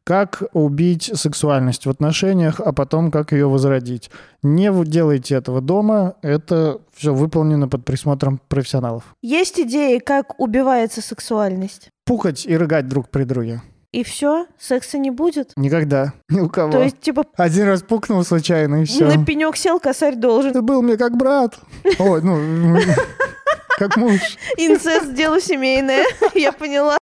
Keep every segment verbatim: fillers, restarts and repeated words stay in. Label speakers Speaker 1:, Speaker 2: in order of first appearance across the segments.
Speaker 1: Как убить сексуальность в отношениях, а потом как ее возродить. Не делайте этого дома, это все выполнено под присмотром профессионалов.
Speaker 2: Есть идеи, как убивается сексуальность?
Speaker 1: Пукать и рыгать друг при друге.
Speaker 2: И все? Секса не будет?
Speaker 1: Никогда. Ни у кого.
Speaker 2: То есть, типа...
Speaker 1: Один раз пукнул случайно, и все.
Speaker 2: На пенек сел, косарь должен.
Speaker 1: Ты был мне как брат. Ой, ну... Как муж.
Speaker 2: Инцест — дело семейное. Я поняла.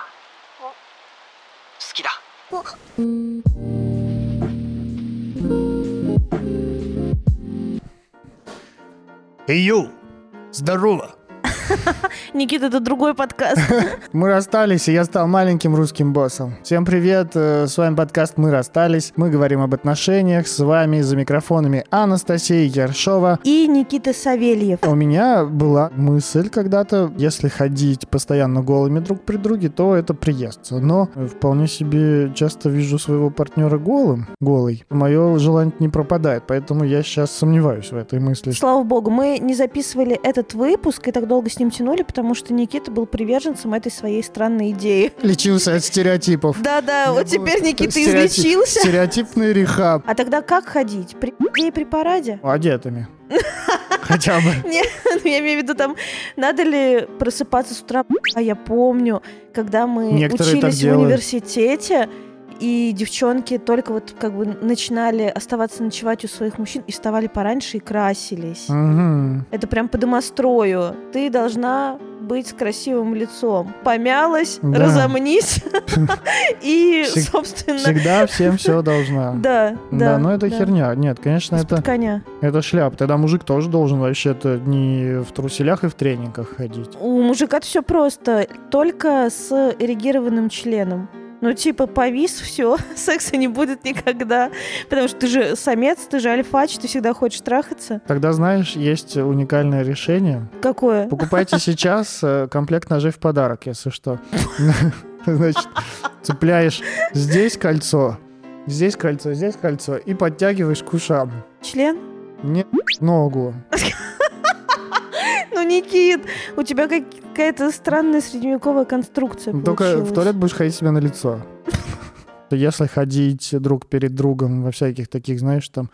Speaker 1: Эй, Ю, здорово.
Speaker 2: Никита, это другой подкаст.
Speaker 1: Мы расстались, и я стал маленьким русским боссом. Всем привет, с вами подкаст «Мы расстались». Мы говорим об отношениях. С вами за микрофонами Анастасия Ершова
Speaker 2: и Никита Савельев.
Speaker 1: У меня была мысль когда-то, если ходить постоянно голыми друг при друге, то это приестся. Но вполне себе часто вижу своего партнера голым, голый. Мое желание не пропадает, поэтому я сейчас сомневаюсь в этой мысли.
Speaker 2: Слава богу, мы не записывали этот выпуск и так долго с ним тянули, потому что Никита был приверженцем этой своей странной идеи.
Speaker 1: Лечился от стереотипов.
Speaker 2: Да-да, вот теперь Никита Стереотип, излечился.
Speaker 1: Стереотипный рехаб.
Speaker 2: А тогда как ходить? При идее при параде?
Speaker 1: Одетыми. Хотя бы.
Speaker 2: Нет, я имею в виду, там, надо ли просыпаться с утра? А я помню, когда мы
Speaker 1: Некоторые
Speaker 2: учились в университете, и девчонки только вот как бы начинали оставаться ночевать у своих мужчин и вставали пораньше и красились.
Speaker 1: Угу.
Speaker 2: Это прям по домострою. Ты должна быть с красивым лицом. Помялась, да. Разомнись и, собственно...
Speaker 1: Всегда всем все должна.
Speaker 2: Да,
Speaker 1: да. Да, но это херня. Нет, конечно, это...
Speaker 2: коня.
Speaker 1: Это шляп. Тогда мужик тоже должен вообще-то не в труселях и в тренингах ходить.
Speaker 2: У мужика-то все просто. Только с эрегированным членом. Ну, типа, повис, все, секса не будет никогда. Потому что ты же самец, ты же альфач, ты всегда хочешь трахаться.
Speaker 1: Тогда, знаешь, есть уникальное решение.
Speaker 2: Какое?
Speaker 1: Покупайте сейчас комплект ножей в подарок, если что. Значит, цепляешь здесь кольцо, здесь кольцо, здесь кольцо и подтягиваешь к ушам.
Speaker 2: Член?
Speaker 1: Нет, ногу.
Speaker 2: Ну, Никит, у тебя какая-то странная средневековая конструкция
Speaker 1: Только
Speaker 2: получилась.
Speaker 1: в туалет будешь ходить себе на лицо. Если ходить друг перед другом во всяких таких, знаешь, там,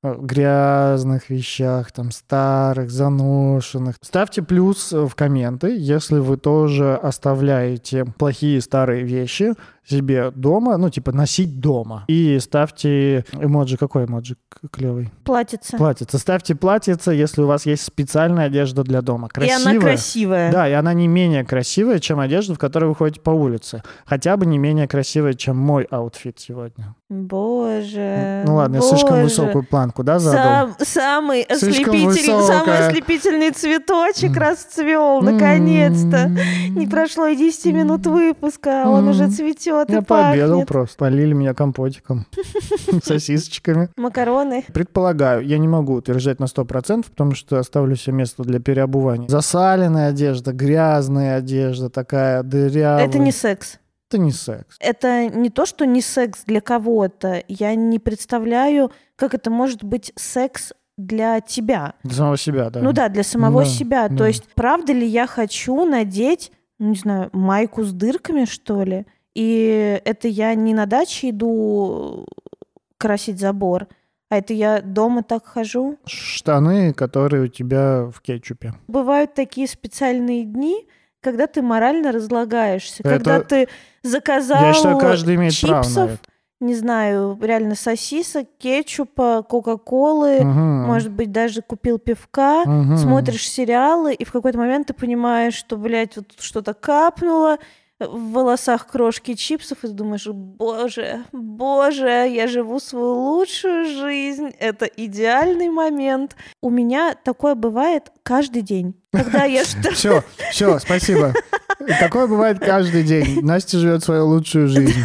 Speaker 1: грязных вещах, там, старых, заношенных. Ставьте плюс в комменты, если вы тоже оставляете плохие старые вещи себе дома, ну, типа, носить дома. И ставьте эмоджи. Какой эмоджи клевый?
Speaker 2: Платьице.
Speaker 1: Платьице. Ставьте платьице, если у вас есть специальная одежда для дома. Красивая.
Speaker 2: И она красивая.
Speaker 1: Да, и она не менее красивая, чем одежда, в которой вы ходите по улице. Хотя бы не менее красивая, чем мой аутфит сегодня.
Speaker 2: Боже.
Speaker 1: Ну ладно,
Speaker 2: боже.
Speaker 1: я слишком высокую планку, да, задал?
Speaker 2: Сам, самый, ослепительный, самый ослепительный цветочек mm. расцвел, наконец-то. Mm. Не прошло и десяти минут выпуска, а mm. он уже цветет.
Speaker 1: Я пообедал просто. Полили меня компотиком, сосисочками.
Speaker 2: Макароны.
Speaker 1: Предполагаю, я не могу утверждать на сто процентов, потому что оставлю себе место для переобувания. Засаленная одежда, грязная одежда, такая дырявая.
Speaker 2: Это не секс.
Speaker 1: Это не секс.
Speaker 2: Это не то, что не секс для кого-то. Я не представляю, как это может быть секс для тебя.
Speaker 1: Для самого себя, да.
Speaker 2: Ну да, для самого
Speaker 1: да,
Speaker 2: себя.
Speaker 1: Да.
Speaker 2: То есть, правда ли я хочу надеть, ну, не знаю, майку с дырками, что ли? И это я не на даче иду красить забор, а это я дома так хожу.
Speaker 1: Штаны, которые у тебя в кетчупе.
Speaker 2: Бывают такие специальные дни, когда ты морально разлагаешься,
Speaker 1: это...
Speaker 2: когда ты заказал
Speaker 1: Я считаю, каждый имеет
Speaker 2: чипсов,
Speaker 1: право на это.
Speaker 2: Не знаю, реально сосисок, кетчупа, кока-колы, угу. может быть, даже купил пивка, угу. смотришь сериалы, и в какой-то момент ты понимаешь, что, блядь, вот что-то капнуло, в волосах крошки чипсов, и ты думаешь, боже, боже, я живу свою лучшую жизнь, это идеальный момент. У меня такое бывает каждый день. Когда я что...
Speaker 1: Все, все, спасибо. Такое бывает каждый день. Настя живет свою лучшую жизнь.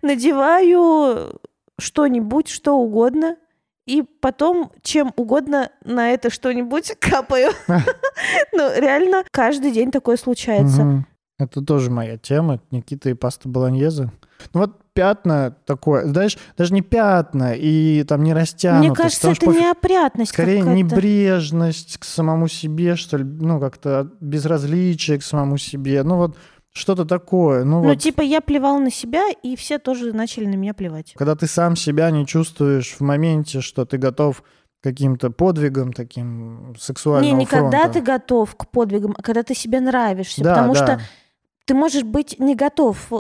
Speaker 2: Надеваю что-нибудь, что угодно, и потом чем угодно на это что-нибудь капаю. Ну, реально, каждый день такое случается.
Speaker 1: Это тоже моя тема, Никита и паста болоньезе. Ну вот пятна такое, знаешь, даже не пятна и там не растянутость.
Speaker 2: Мне кажется, это пофиг... неопрятность
Speaker 1: скорее
Speaker 2: какая-то.
Speaker 1: Небрежность к самому себе, что ли, ну как-то безразличие к самому себе. Ну вот что-то такое. Ну,
Speaker 2: ну
Speaker 1: вот,
Speaker 2: типа я плевал на себя, и все тоже начали на меня плевать.
Speaker 1: когда ты сам себя не чувствуешь в моменте, что ты готов к каким-то подвигам таким сексуального
Speaker 2: Не, не
Speaker 1: фронта.
Speaker 2: когда ты готов к подвигам, а когда ты себе нравишься.
Speaker 1: Да,
Speaker 2: потому
Speaker 1: да.
Speaker 2: что ты можешь быть не готов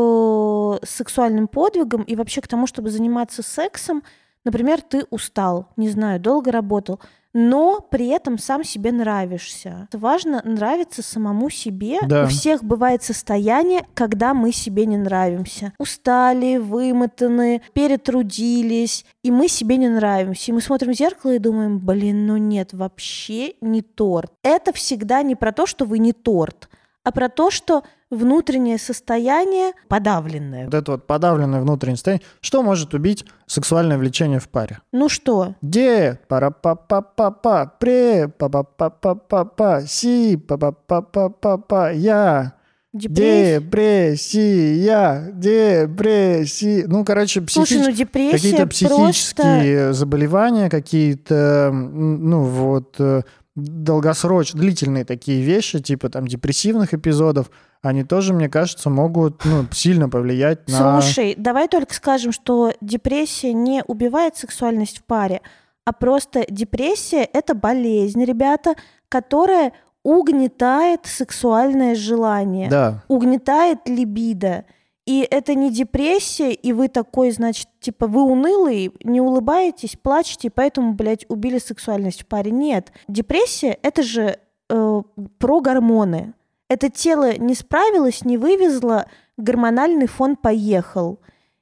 Speaker 2: к сексуальным подвигам и вообще к тому, чтобы заниматься сексом. Например, ты устал, не знаю, долго работал, но при этом сам себе нравишься. Важно нравиться самому себе.
Speaker 1: Да.
Speaker 2: У всех бывает состояние, когда мы себе не нравимся. Устали, вымотаны, перетрудились, и мы себе не нравимся. И мы смотрим в зеркало и думаем, блин, ну нет, вообще не торт. Это всегда не про то, что вы не торт, а про то, что внутреннее состояние подавленное.
Speaker 1: Вот это вот подавленное внутреннее состояние. Что может убить сексуальное влечение в паре?
Speaker 2: Ну что?
Speaker 1: Де, пара-па-па-па-па, пре, па-па-па-па-па-па, си, па-па-па-па-па-па, я.
Speaker 2: Депрессия?
Speaker 1: Депрессия, депрессия. Ну, короче, психич...
Speaker 2: Слушай, ну депрессия
Speaker 1: какие-то психические
Speaker 2: просто...
Speaker 1: заболевания, какие-то, ну, вот, долгосрочные, длительные такие вещи, типа там депрессивных эпизодов, они тоже, мне кажется, могут, ну, сильно повлиять на...
Speaker 2: Слушай, давай только скажем, что депрессия не убивает сексуальность в паре, а просто депрессия — это болезнь, ребята, которая угнетает сексуальное желание,
Speaker 1: Да.
Speaker 2: угнетает либидо. И это не депрессия, и вы такой, значит, типа, вы унылый, не улыбаетесь, плачете, и поэтому, блядь, убили сексуальность в паре. Нет. Депрессия — это же э, про гормоны. Это тело не справилось, не вывезло, гормональный фон поехал.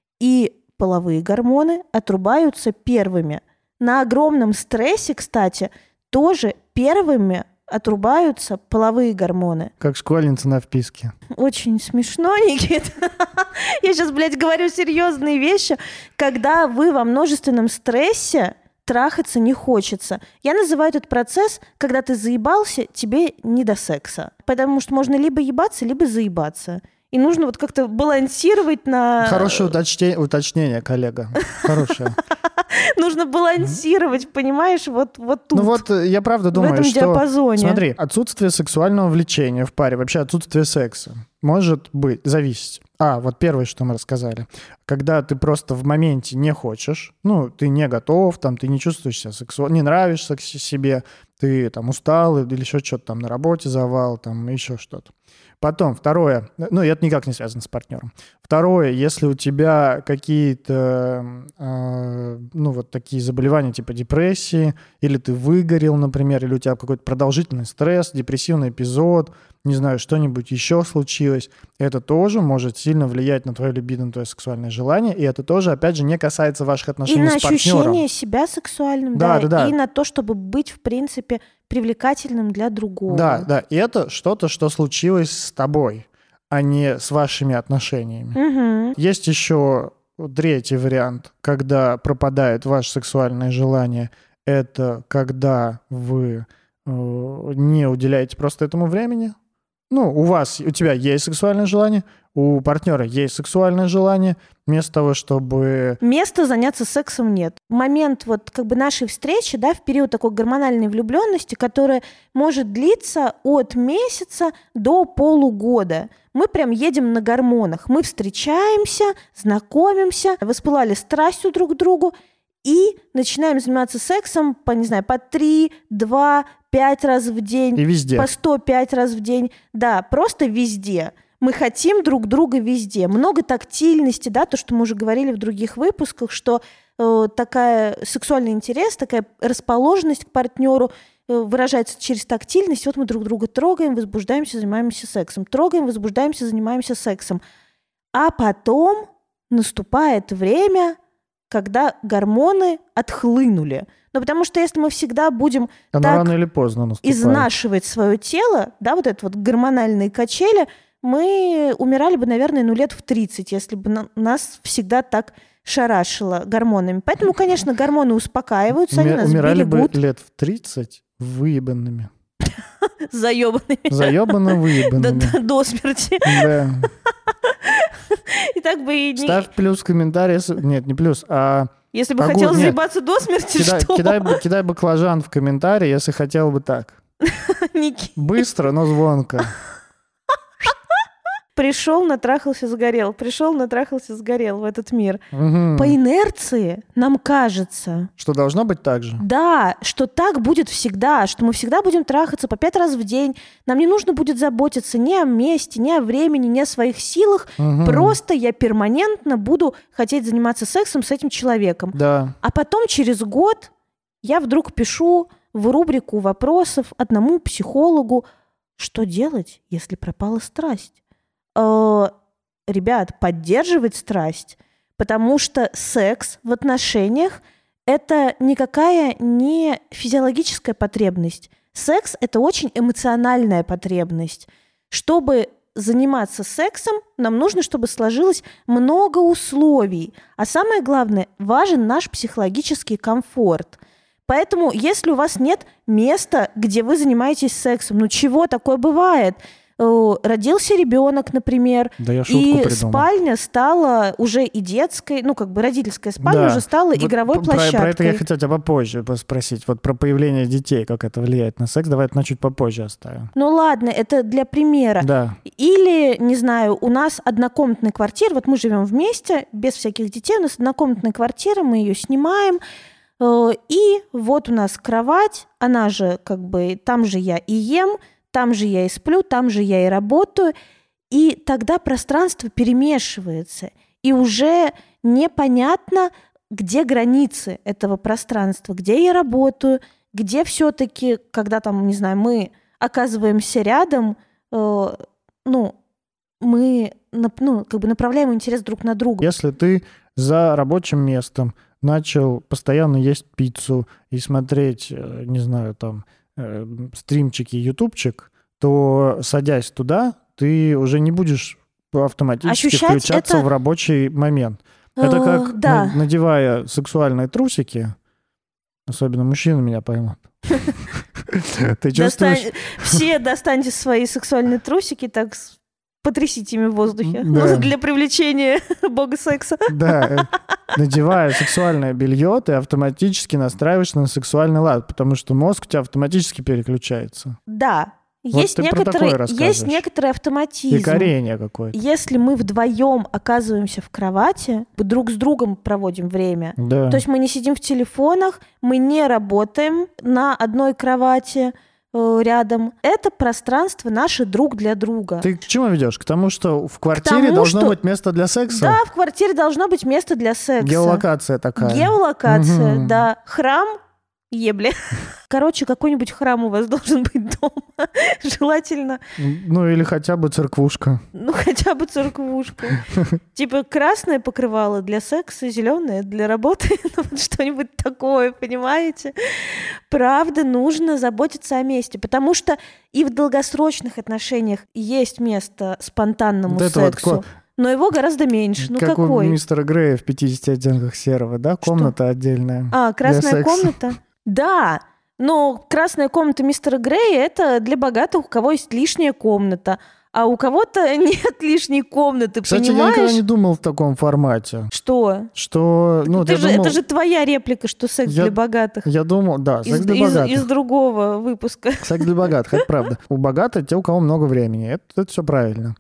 Speaker 2: И половые гормоны отрубаются первыми. На огромном стрессе, кстати, тоже первыми отрубаются половые гормоны.
Speaker 1: Как школьница на вписке.
Speaker 2: Очень смешно, Никита. Я сейчас, блядь, говорю серьезные вещи. Когда вы во множественном стрессе, трахаться не хочется. Я называю этот процесс, когда ты заебался, тебе не до секса. Потому что можно либо ебаться, либо заебаться. И нужно вот как-то балансировать на...
Speaker 1: Хорошее уточнение, уточнение, коллега. Хорошее.
Speaker 2: Нужно балансировать, понимаешь, вот, вот тут.
Speaker 1: Ну вот я правда думаю,
Speaker 2: в этом
Speaker 1: что...
Speaker 2: диапазоне.
Speaker 1: Смотри, отсутствие сексуального влечения в паре, вообще отсутствие секса, может быть, зависеть. А, вот первое, что мы рассказали. Когда ты просто в моменте не хочешь, ну, ты не готов, там, ты не чувствуешь себя сексуально, не нравишься себе, ты там устал или еще что-то там на работе завал, там еще что-то. Потом, второе, ну, это никак не связано с партнером. Второе, если у тебя какие-то, э, ну, вот такие заболевания типа депрессии, или ты выгорел, например, или у тебя какой-то продолжительный стресс, депрессивный эпизод, не знаю, что-нибудь еще случилось, это тоже может сильно влиять на твое либидо, на твое сексуальное желание, и это тоже, опять же, не касается ваших отношений с партнером.
Speaker 2: И на ощущение себя сексуальным,
Speaker 1: да,
Speaker 2: да,
Speaker 1: да, да.
Speaker 2: И на то, чтобы быть, в принципе, привлекательным для другого.
Speaker 1: Да, да, и это что-то, что случилось с тобой, а не с вашими отношениями.
Speaker 2: Угу.
Speaker 1: Есть еще третий вариант, когда пропадает ваше сексуальное желание, это когда вы э, не уделяете просто этому времени. Ну, у вас, у тебя есть сексуальное желание, у партнера есть сексуальное желание, вместо того, чтобы...
Speaker 2: Места заняться сексом нет. Момент вот как бы нашей встречи, да, в период такой гормональной влюбленности, которая может длиться от месяца до полугода. Мы прям едем на гормонах. Мы встречаемся, знакомимся, воспылали страстью друг к другу и начинаем заниматься сексом по, не знаю, по три, два, пять раз в день.
Speaker 1: И везде.
Speaker 2: По сто пять раз в день. Да, просто везде. Мы хотим друг друга везде. Много тактильности, да, то, что мы уже говорили в других выпусках, что э, такая сексуальный интерес, такая расположенность к партнеру э, выражается через тактильность. Вот мы друг друга трогаем, возбуждаемся, занимаемся сексом. Трогаем, возбуждаемся, занимаемся сексом. А потом наступает время, когда гормоны отхлынули. Ну, потому что если мы всегда будем
Speaker 1: Оно
Speaker 2: так
Speaker 1: рано или поздно наступает.
Speaker 2: изнашивать свое тело, да, вот это вот гормональные качели, мы умирали бы, наверное, ну, лет в тридцать, если бы на- нас всегда так шарашило гормонами. Поэтому, конечно, гормоны успокаиваются, они
Speaker 1: Уми-
Speaker 2: нас
Speaker 1: Умирали бы
Speaker 2: берегут.
Speaker 1: лет в тридцать выебанными.
Speaker 2: Заебанными.
Speaker 1: Заебанно
Speaker 2: До,
Speaker 1: выебанными.
Speaker 2: до- до смерти.
Speaker 1: Да.
Speaker 2: И так бы и не...
Speaker 1: Ставь плюс в комментарии. с- Нет, не плюс, а
Speaker 2: Если бы
Speaker 1: Огурь,
Speaker 2: хотел
Speaker 1: нет.
Speaker 2: заебаться до смерти,
Speaker 1: кидай,
Speaker 2: что?
Speaker 1: кидай, бы- кидай баклажан в комментарии, если хотел бы так.
Speaker 2: Ники.
Speaker 1: Быстро, но звонко.
Speaker 2: Пришел, натрахался, сгорел. Пришел, натрахался, сгорел в этот мир.
Speaker 1: Угу.
Speaker 2: По инерции нам кажется...
Speaker 1: Что должно быть так же.
Speaker 2: Да, что так будет всегда, что мы всегда будем трахаться по пять раз в день. Нам не нужно будет заботиться ни о месте, ни о времени, ни о своих силах.
Speaker 1: Угу.
Speaker 2: Просто я перманентно буду хотеть заниматься сексом с этим человеком.
Speaker 1: Да.
Speaker 2: А потом через год я вдруг пишу в рубрику вопросов одному психологу, что делать, если пропала страсть? Э, ребят, поддерживать страсть, потому что секс в отношениях – это никакая не физиологическая потребность. Секс – это очень эмоциональная потребность. Чтобы заниматься сексом, нам нужно, чтобы сложилось много условий. А самое главное, важен наш психологический комфорт. Поэтому, если у вас нет места, где вы занимаетесь сексом, ну чего такое бывает? Родился ребенок, например,
Speaker 1: да, я шутку
Speaker 2: и
Speaker 1: придумал.
Speaker 2: Спальня стала уже и детской, ну как бы родительская спальня
Speaker 1: да.
Speaker 2: уже стала
Speaker 1: вот
Speaker 2: игровой
Speaker 1: про,
Speaker 2: площадкой.
Speaker 1: Про это я хотел тебя попозже спросить. Вот про появление детей, как это влияет на секс, давай это на чуть попозже оставим.
Speaker 2: Ну ладно, это для примера.
Speaker 1: Да.
Speaker 2: Или, не знаю, у нас однокомнатная квартира, вот мы живем вместе, без всяких детей, у нас однокомнатная квартира, мы ее снимаем, и вот у нас кровать, она же как бы, там же я и ем, там же я и сплю, там же я и работаю, и тогда пространство перемешивается, и уже непонятно, где границы этого пространства, где я работаю, где все-таки, когда там, не знаю, мы оказываемся рядом, э, ну, мы ну, как бы направляем интерес друг на друга.
Speaker 1: Если ты за рабочим местом начал постоянно есть пиццу и смотреть, не знаю, там, стримчики, ютубчик, то, садясь туда, ты уже не будешь автоматически
Speaker 2: ощущать
Speaker 1: включаться
Speaker 2: это...
Speaker 1: в рабочий момент. Это как
Speaker 2: да.
Speaker 1: надевая сексуальные трусики, особенно мужчины меня поймут. Ты чувствуешь...
Speaker 2: Все достаньте свои сексуальные трусики, так потрясите ими в воздухе.
Speaker 1: Да.
Speaker 2: Для привлечения бога секса.
Speaker 1: Да, надевая сексуальное белье, ты автоматически настраиваешься на сексуальный лад, потому что мозг у тебя автоматически переключается.
Speaker 2: Да.
Speaker 1: Вот
Speaker 2: есть, некоторые, есть некоторый автоматизм.
Speaker 1: И корение какое-то.
Speaker 2: Если мы вдвоем оказываемся в кровати, друг с другом проводим время,
Speaker 1: да.
Speaker 2: то есть мы не сидим в телефонах, мы не работаем на одной кровати, рядом. Это пространство наше друг для друга.
Speaker 1: Ты к чему ведешь? К тому, что в квартире
Speaker 2: тому,
Speaker 1: должно
Speaker 2: что...
Speaker 1: быть место для секса?
Speaker 2: Да, в квартире должно быть место для секса.
Speaker 1: Геолокация такая.
Speaker 2: Геолокация,
Speaker 1: угу.
Speaker 2: да. Храм, ебли. Короче, какой-нибудь храм у вас должен быть дома. Желательно.
Speaker 1: Ну, или хотя бы церквушка.
Speaker 2: Ну, хотя бы церквушка. Типа красное покрывало для секса, зеленое для работы. Ну, вот что-нибудь такое, понимаете? Правда, нужно заботиться о месте, потому что и в долгосрочных отношениях есть место спонтанному
Speaker 1: вот
Speaker 2: сексу.
Speaker 1: Вот...
Speaker 2: Но его гораздо меньше. Ну,
Speaker 1: как
Speaker 2: какой?
Speaker 1: у мистера Грея в пятидесяти оттенках серого, да? Комната
Speaker 2: что?
Speaker 1: Отдельная.
Speaker 2: А, красная комната? Да. Но красная комната мистера Грея – это для богатых, у кого есть лишняя комната. А у кого-то нет лишней комнаты,
Speaker 1: Кстати,
Speaker 2: понимаешь?
Speaker 1: я никогда не думал в таком формате.
Speaker 2: Что?
Speaker 1: Что, ну,
Speaker 2: это,
Speaker 1: я
Speaker 2: же,
Speaker 1: думал...
Speaker 2: это же твоя реплика, что секс
Speaker 1: я...
Speaker 2: для богатых.
Speaker 1: Я думал, да, секс
Speaker 2: из,
Speaker 1: для
Speaker 2: из,
Speaker 1: богатых.
Speaker 2: Из другого выпуска.
Speaker 1: Секс для богатых, это правда. У богатых те, у кого много времени. Это, это все правильно.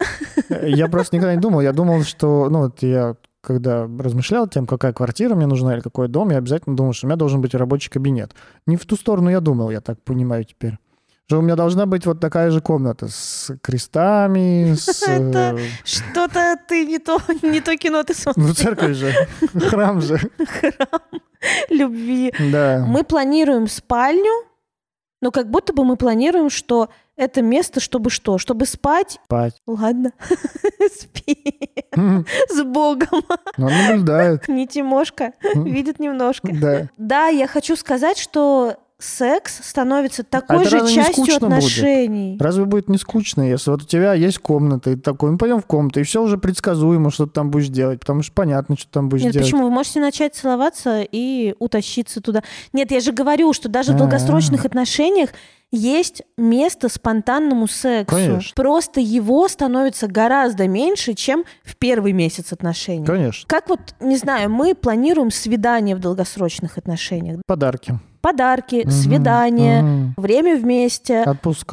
Speaker 1: Я просто никогда не думал. Я думал, что, ну, вот я... Когда размышлял тем, какая квартира мне нужна или какой дом, я обязательно думал, что у меня должен быть рабочий кабинет. Не в ту сторону я думал, я так понимаю теперь. Что у меня должна быть вот такая же комната с крестами, с...
Speaker 2: Это что-то ты не то, не то кино ты смотришь.
Speaker 1: Ну, церковь же, храм же.
Speaker 2: Храм любви.
Speaker 1: Да.
Speaker 2: Мы планируем спальню, но как будто бы мы планируем, что это место, чтобы что? Чтобы спать?
Speaker 1: Спать.
Speaker 2: Ладно. Спи. С Богом.
Speaker 1: Он наблюдает.
Speaker 2: Не Тимошка. Видит немножко.
Speaker 1: Да.
Speaker 2: Да, я хочу сказать, что секс становится такой
Speaker 1: а
Speaker 2: же частью отношений.
Speaker 1: Будет? Разве будет не скучно, если вот у тебя есть комната, и ты такой, мы пойдем в комнату, и все уже предсказуемо, что ты там будешь делать, потому что понятно, что ты там будешь
Speaker 2: Нет,
Speaker 1: делать.
Speaker 2: почему? Вы можете начать целоваться и утащиться туда. Нет, я же говорю, что даже в долгосрочных отношениях есть место спонтанному сексу.
Speaker 1: Конечно.
Speaker 2: Просто его становится гораздо меньше, чем в первый месяц отношений.
Speaker 1: Конечно.
Speaker 2: Как вот, не знаю, мы планируем свидание в долгосрочных отношениях.
Speaker 1: Подарки.
Speaker 2: Подарки,
Speaker 1: угу.
Speaker 2: свидания,
Speaker 1: угу.
Speaker 2: время вместе.
Speaker 1: Отпуска.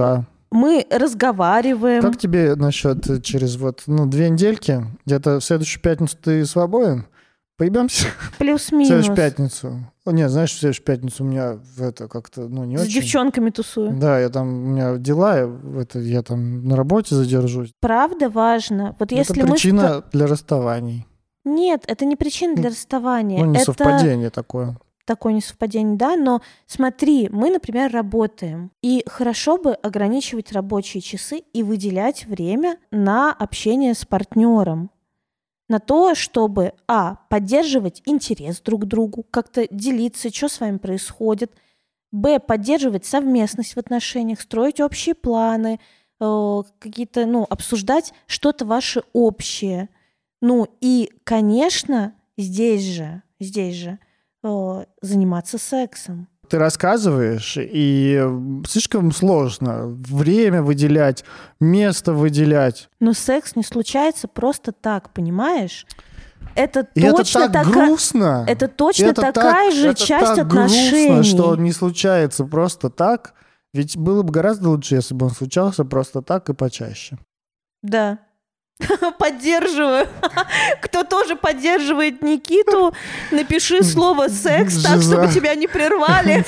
Speaker 2: мы разговариваем.
Speaker 1: Как тебе насчет через вот, ну, две недельки, где-то в следующую пятницу ты свободен? Поебемся?
Speaker 2: Плюс-минус.
Speaker 1: В следующую пятницу. О, нет, знаешь, в следующую пятницу у меня в это как-то, ну, не
Speaker 2: С
Speaker 1: очень.
Speaker 2: С девчонками тусую.
Speaker 1: Да, я там, у меня дела, я, это, я там на работе задержусь.
Speaker 2: Правда важно. Вот
Speaker 1: это
Speaker 2: если
Speaker 1: причина
Speaker 2: мы...
Speaker 1: для расставаний.
Speaker 2: Нет, это не причина для расставания.
Speaker 1: Ну, несовпадение
Speaker 2: это...
Speaker 1: такое.
Speaker 2: Такое несовпадение, да, но смотри, мы, например, работаем, и хорошо бы ограничивать рабочие часы и выделять время на общение с партнером, на то, чтобы, а, поддерживать интерес друг к другу, как-то делиться, что с вами происходит, б, поддерживать совместность в отношениях, строить общие планы, э, какие-то, ну, обсуждать что-то ваше общее. Ну, и, конечно, здесь же, здесь же э, заниматься сексом.
Speaker 1: Ты рассказываешь, и слишком сложно время выделять, место выделять.
Speaker 2: Но секс не случается просто так, понимаешь? Это
Speaker 1: и
Speaker 2: точно
Speaker 1: это так
Speaker 2: така...
Speaker 1: грустно.
Speaker 2: Это точно
Speaker 1: это
Speaker 2: такая
Speaker 1: так,
Speaker 2: же
Speaker 1: это
Speaker 2: часть
Speaker 1: так
Speaker 2: отношений.
Speaker 1: грустно, что он не случается просто так. Ведь было бы гораздо лучше, если бы он случался просто так и почаще.
Speaker 2: Да. Поддерживаю. Кто тоже поддерживает Никиту, напиши слово «секс» так, чтобы тебя не прервали.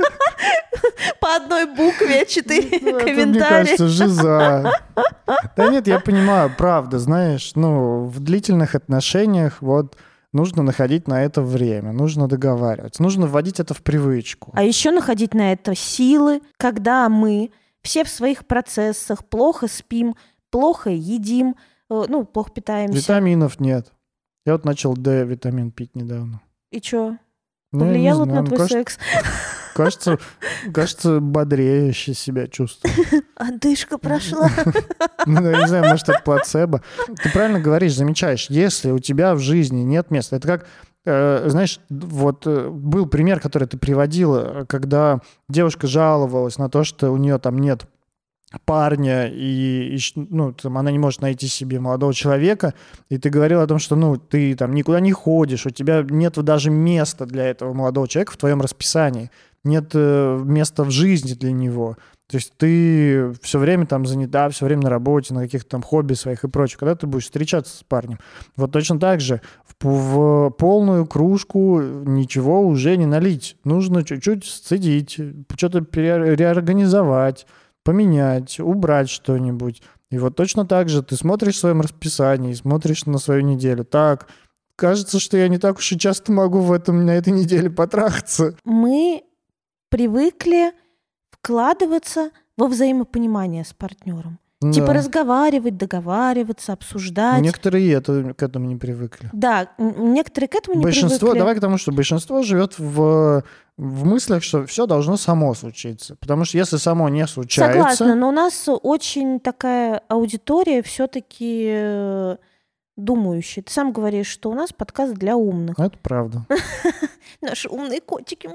Speaker 2: По одной букве, четыре комментария.
Speaker 1: Мне кажется, жиза. Да нет, я понимаю, правда, знаешь, ну, в длительных отношениях вот нужно находить на это время, нужно договариваться, нужно вводить это в привычку.
Speaker 2: А еще находить на это силы, когда мы все в своих процессах плохо спим, плохо едим, ну, плохо питаемся.
Speaker 1: Витаминов нет. Я вот начал D-витамин пить недавно.
Speaker 2: И чё?
Speaker 1: Ну,
Speaker 2: Повлиял это на
Speaker 1: ну,
Speaker 2: твой
Speaker 1: кажется,
Speaker 2: секс?
Speaker 1: Кажется, кажется, бодрее себя чувствую.
Speaker 2: Одышка прошла.
Speaker 1: Ну, я не знаю, может, это плацебо. Ты правильно говоришь, замечаешь, если у тебя в жизни нет места, это как, э, знаешь, вот э, был пример, который ты приводила, когда девушка жаловалась на то, что у нее там нет парня, и, и ну, там, она не может найти себе молодого человека, и ты говорил о том, что ну, ты там никуда не ходишь, у тебя нет даже места для этого молодого человека в твоем расписании, нет э, места в жизни для него. То есть ты все время там занята, все время на работе, на каких-то там хобби своих и прочее. Когда ты будешь встречаться с парнем? Вот точно так же в, в полную кружку ничего уже не налить. Нужно чуть-чуть сцедить, что-то пере- реорганизовать, поменять, убрать что-нибудь. И вот точно так же ты смотришь в своем расписании, смотришь на свою неделю. Так, кажется, что я не так уж и часто могу в этом, на этой неделе потрахаться.
Speaker 2: Мы привыкли вкладываться во взаимопонимание с партнером. Да. Типа разговаривать, договариваться, обсуждать.
Speaker 1: Некоторые это, к этому не привыкли.
Speaker 2: Да, некоторые к этому не
Speaker 1: большинство,
Speaker 2: привыкли.
Speaker 1: Давай к тому, что большинство живет в, в мыслях, что все должно само случиться. Потому что если само не случается...
Speaker 2: Согласна, но у нас очень такая аудитория все-таки думающая. Ты сам говоришь, что у нас подкаст для умных.
Speaker 1: Это правда.
Speaker 2: Наши умные котики...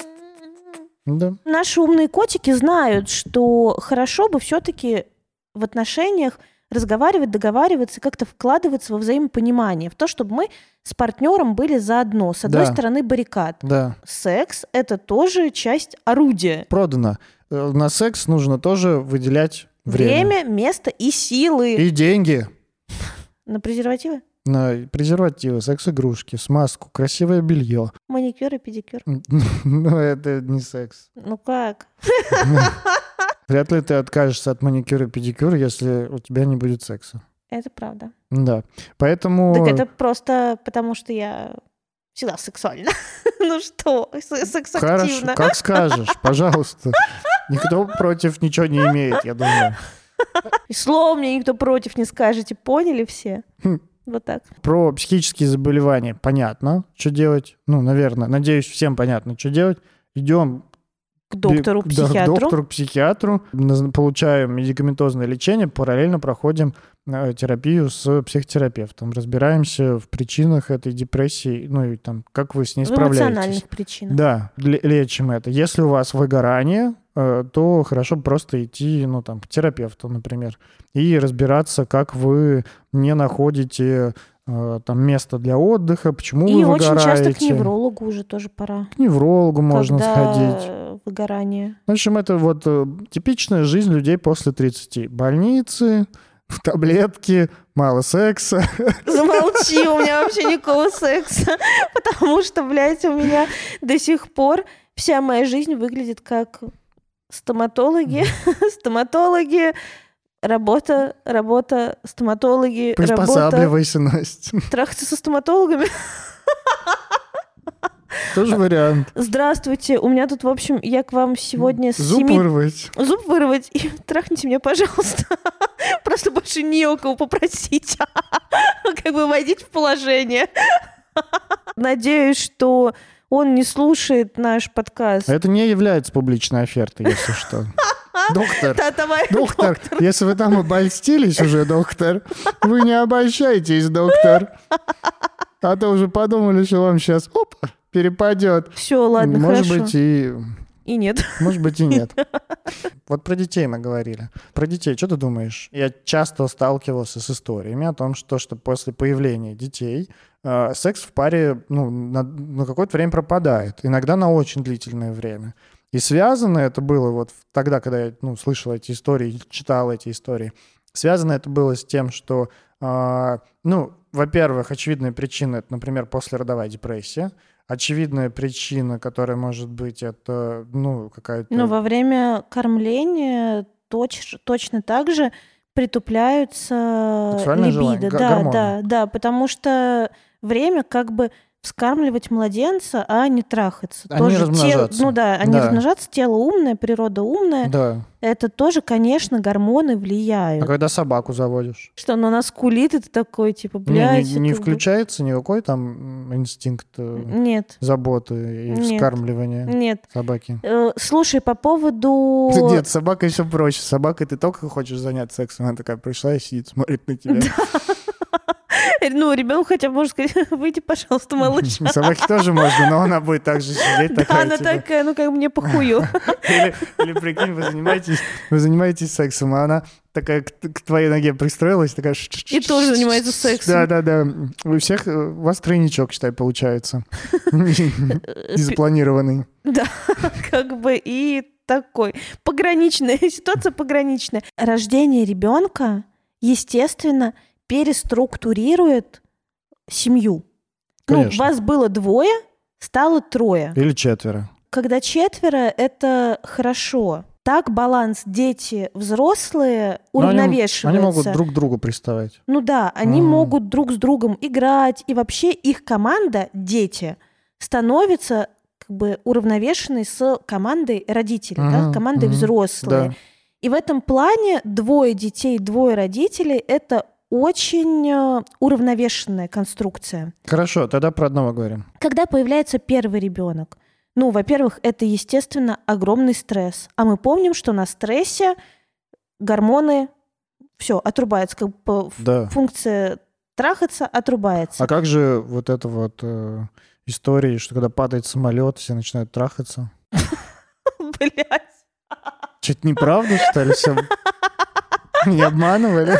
Speaker 1: Да.
Speaker 2: Наши умные котики знают, что хорошо бы все-таки в отношениях разговаривать, договариваться, как-то вкладываться во взаимопонимание, в то, чтобы мы с партнером были заодно. С одной
Speaker 1: да.
Speaker 2: стороны баррикад.
Speaker 1: Да.
Speaker 2: Секс — это тоже часть орудия.
Speaker 1: Продано. На секс нужно тоже выделять время.
Speaker 2: Время, место и силы.
Speaker 1: И деньги.
Speaker 2: На презервативы?
Speaker 1: На презервативы, секс-игрушки, смазку, красивое белье.
Speaker 2: Маникюр и педикюр.
Speaker 1: Ну, это не секс.
Speaker 2: Ну как?
Speaker 1: Вряд ли ты откажешься от маникюра и педикюра, если у тебя не будет секса.
Speaker 2: Это правда.
Speaker 1: Да, поэтому...
Speaker 2: Так это просто потому, что я всегда сексуальна. Ну что, секс-активно.
Speaker 1: Хорошо, как скажешь, пожалуйста. Никто против ничего не имеет, я думаю.
Speaker 2: И слова мне никто против не скажете, поняли все? Вот так.
Speaker 1: Про психические заболевания понятно, что делать. Ну, наверное, надеюсь, всем понятно, что делать. Идем
Speaker 2: к доктору-психиатру.
Speaker 1: Да, к доктору-психиатру. Получаем медикаментозное лечение, параллельно проходим терапию с психотерапевтом. Разбираемся в причинах этой депрессии, ну и там, как вы с ней справляетесь.
Speaker 2: В эмоциональных причинах.
Speaker 1: Да, лечим это. Если у вас выгорание, то хорошо просто идти, ну, там, к терапевту, например, и разбираться, как вы не находите э, там место для отдыха, почему
Speaker 2: И
Speaker 1: вы
Speaker 2: очень
Speaker 1: выгораете.
Speaker 2: часто к неврологу уже тоже пора.
Speaker 1: К неврологу можно
Speaker 2: когда
Speaker 1: сходить.
Speaker 2: Выгорание.
Speaker 1: В общем, это вот э, типичная жизнь людей после тридцати. Больницы, таблетки, мало секса.
Speaker 2: Замолчи, у меня вообще никакого секса. Потому что, блядь, у меня до сих пор вся моя жизнь выглядит как стоматологи, стоматологи, работа, работа, стоматологи, работа.
Speaker 1: Приспосабливайся, Настя.
Speaker 2: Трахаться со стоматологами.
Speaker 1: Тоже вариант.
Speaker 2: Здравствуйте, у меня тут, в общем, я к вам сегодня с
Speaker 1: Зуб
Speaker 2: семи...
Speaker 1: вырвать.
Speaker 2: Зуб вырвать. И трахните меня, пожалуйста. Просто больше не у кого попросить. Как бы войдите в положение. Надеюсь, что он не слушает наш подкаст.
Speaker 1: Это не является публичной офертой, если что. Доктор,
Speaker 2: Да, давай,
Speaker 1: доктор,
Speaker 2: доктор.
Speaker 1: если вы там обольстились уже, доктор, вы не обольщайтесь, доктор. А то уже подумали, что вам сейчас, оп, перепадет.
Speaker 2: Все, ладно,
Speaker 1: Может
Speaker 2: хорошо.
Speaker 1: быть, и...
Speaker 2: И нет.
Speaker 1: Может быть, и нет. Вот про детей мы говорили. Про детей, что ты думаешь? Я часто сталкивался с историями о том, что, что после появления детей э, секс в паре ну, на, на какое-то время пропадает. Иногда на очень длительное время. И связано это было вот тогда, когда я ну, слышал эти истории, читал эти истории. Связано это было с тем, что, э, ну, во-первых, очевидная причина — это, например, послеродовая депрессия. Очевидная причина, которая может быть, это, ну, какая-то...
Speaker 2: Ну, во время кормления точ, точно так же притупляются
Speaker 1: сексуальное
Speaker 2: либидо.
Speaker 1: желание,
Speaker 2: Да,
Speaker 1: гормоны.
Speaker 2: да, да, потому что время как бы вскармливать младенца, а не трахаться.
Speaker 1: Они
Speaker 2: тоже
Speaker 1: размножаться.
Speaker 2: Тело, ну да, они
Speaker 1: Да.
Speaker 2: размножаться, тело умное, природа умная.
Speaker 1: Да.
Speaker 2: Это тоже, конечно, гормоны
Speaker 1: А
Speaker 2: влияют.
Speaker 1: когда собаку заводишь?
Speaker 2: Что она нас кулит, и ты такой, типа,
Speaker 1: Не,
Speaker 2: блядь.
Speaker 1: не, не
Speaker 2: как бы-
Speaker 1: включается никакой там инстинкт э,
Speaker 2: Нет,
Speaker 1: заботы и
Speaker 2: Нет.
Speaker 1: вскармливания
Speaker 2: нет.
Speaker 1: собаки?
Speaker 2: Э, Слушай, по поводу...
Speaker 1: Нет, с собакой все проще. С собакой ты только хочешь заняться сексом, она такая пришла и сидит, смотрит на тебя.
Speaker 2: Ну, ребенку хотя бы можно сказать, выйди, пожалуйста, малыш.
Speaker 1: Собаке тоже можно, но она будет так же сидеть,
Speaker 2: Да,
Speaker 1: такая,
Speaker 2: она
Speaker 1: типа,
Speaker 2: такая, ну как мне похую.
Speaker 1: Или, или прикинь, вы занимаетесь, вы занимаетесь сексом, а она такая к, к твоей ноге пристроилась, такая...
Speaker 2: И тоже занимается сексом.
Speaker 1: Да-да-да. У всех, э, у вас тройничок, считай, получается. Незапланированный.
Speaker 2: Да, как бы и такой. Пограничная ситуация, пограничная. Рождение ребенка, естественно, переструктурирует семью. Ну,
Speaker 1: Конечно.
Speaker 2: вас было двое, стало трое.
Speaker 1: Или четверо.
Speaker 2: Когда четверо, это хорошо. Так баланс дети, взрослые
Speaker 1: Но они-
Speaker 2: уравновешивается.
Speaker 1: Они могут друг к другу приставать.
Speaker 2: Ну да, они
Speaker 1: Мгм.
Speaker 2: могут друг с другом играть, и вообще их команда, дети, становится как бы уравновешенной с командой родителей, да,
Speaker 1: Мгм,
Speaker 2: командой
Speaker 1: мгм,
Speaker 2: взрослые.
Speaker 1: да.
Speaker 2: И в этом плане двое детей, двое родителей — это очень э, уравновешенная конструкция.
Speaker 1: Хорошо, тогда про одного говорим.
Speaker 2: Когда появляется первый ребенок, ну, во-первых, это, естественно, огромный стресс. А мы помним, что на стрессе гормоны все отрубаются, как бы
Speaker 1: Да.
Speaker 2: функция трахаться отрубается.
Speaker 1: А как же вот эта вот э, история, что когда падает самолет, все начинают трахаться?
Speaker 2: Блять.
Speaker 1: Что-то неправда, что ли, все? Не обманывали?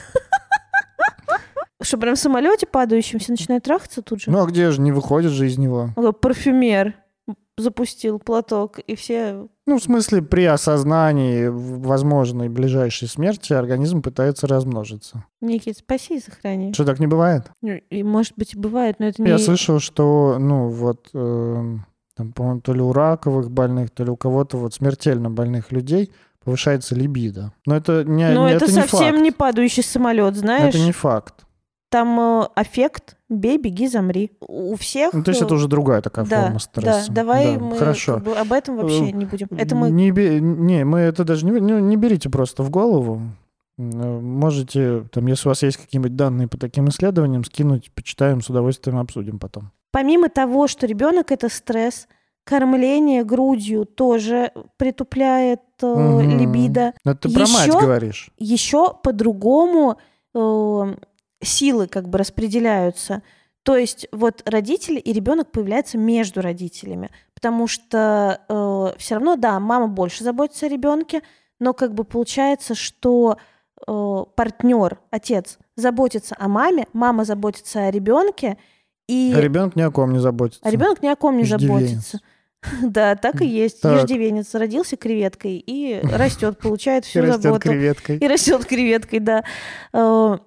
Speaker 2: Что, прям в самолете падающем все начинают трахаться тут же?
Speaker 1: Ну, а где же? Не выходит же из него.
Speaker 2: Такой парфюмер запустил платок, и все...
Speaker 1: Ну, в смысле, при осознании возможной ближайшей смерти организм пытается размножиться.
Speaker 2: Никит, спаси и сохрани.
Speaker 1: Что, так не бывает?
Speaker 2: Ну, и, может быть, и бывает, но это не...
Speaker 1: Я слышал, что, ну, вот, э, там, по-моему, то ли у раковых больных, то ли у кого-то вот смертельно больных людей повышается либидо. Но это не,
Speaker 2: Но
Speaker 1: не-
Speaker 2: это,
Speaker 1: это не
Speaker 2: совсем
Speaker 1: факт.
Speaker 2: не падающий самолет, знаешь?
Speaker 1: Это не факт.
Speaker 2: Там э, аффект «бей, беги, замри». У всех...
Speaker 1: Ну, то есть
Speaker 2: э,
Speaker 1: это уже другая такая
Speaker 2: да,
Speaker 1: форма стресса.
Speaker 2: Да, давай
Speaker 1: Да,
Speaker 2: мы
Speaker 1: хорошо.
Speaker 2: как бы об этом вообще
Speaker 1: Э,
Speaker 2: не будем. Это мы...
Speaker 1: Не, бе- не, мы это даже не, не, не берите просто в голову. Э, Можете, там, если у вас есть какие-нибудь данные по таким исследованиям, скинуть, почитаем, с удовольствием обсудим потом.
Speaker 2: Помимо того, что ребенок — это стресс, кормление грудью тоже притупляет э,
Speaker 1: Мгм.
Speaker 2: либидо.
Speaker 1: Это ты про мать
Speaker 2: Ещё-
Speaker 1: говоришь.
Speaker 2: Еще по-другому э, силы как бы распределяются. То есть вот родители и ребенок появляются между родителями, потому что э, все равно, да, мама больше заботится о ребенке, но как бы получается, что э, партнер, отец, заботится о маме, мама заботится о ребенке, и...
Speaker 1: А ребенок ни о ком не заботится.
Speaker 2: А ребенок ни о ком не заботится. Да, так и есть.
Speaker 1: Так.
Speaker 2: Иждивенец родился креветкой и растет, получает всю
Speaker 1: И растет
Speaker 2: заботу.
Speaker 1: креветкой.
Speaker 2: И растет креветкой, да. Э,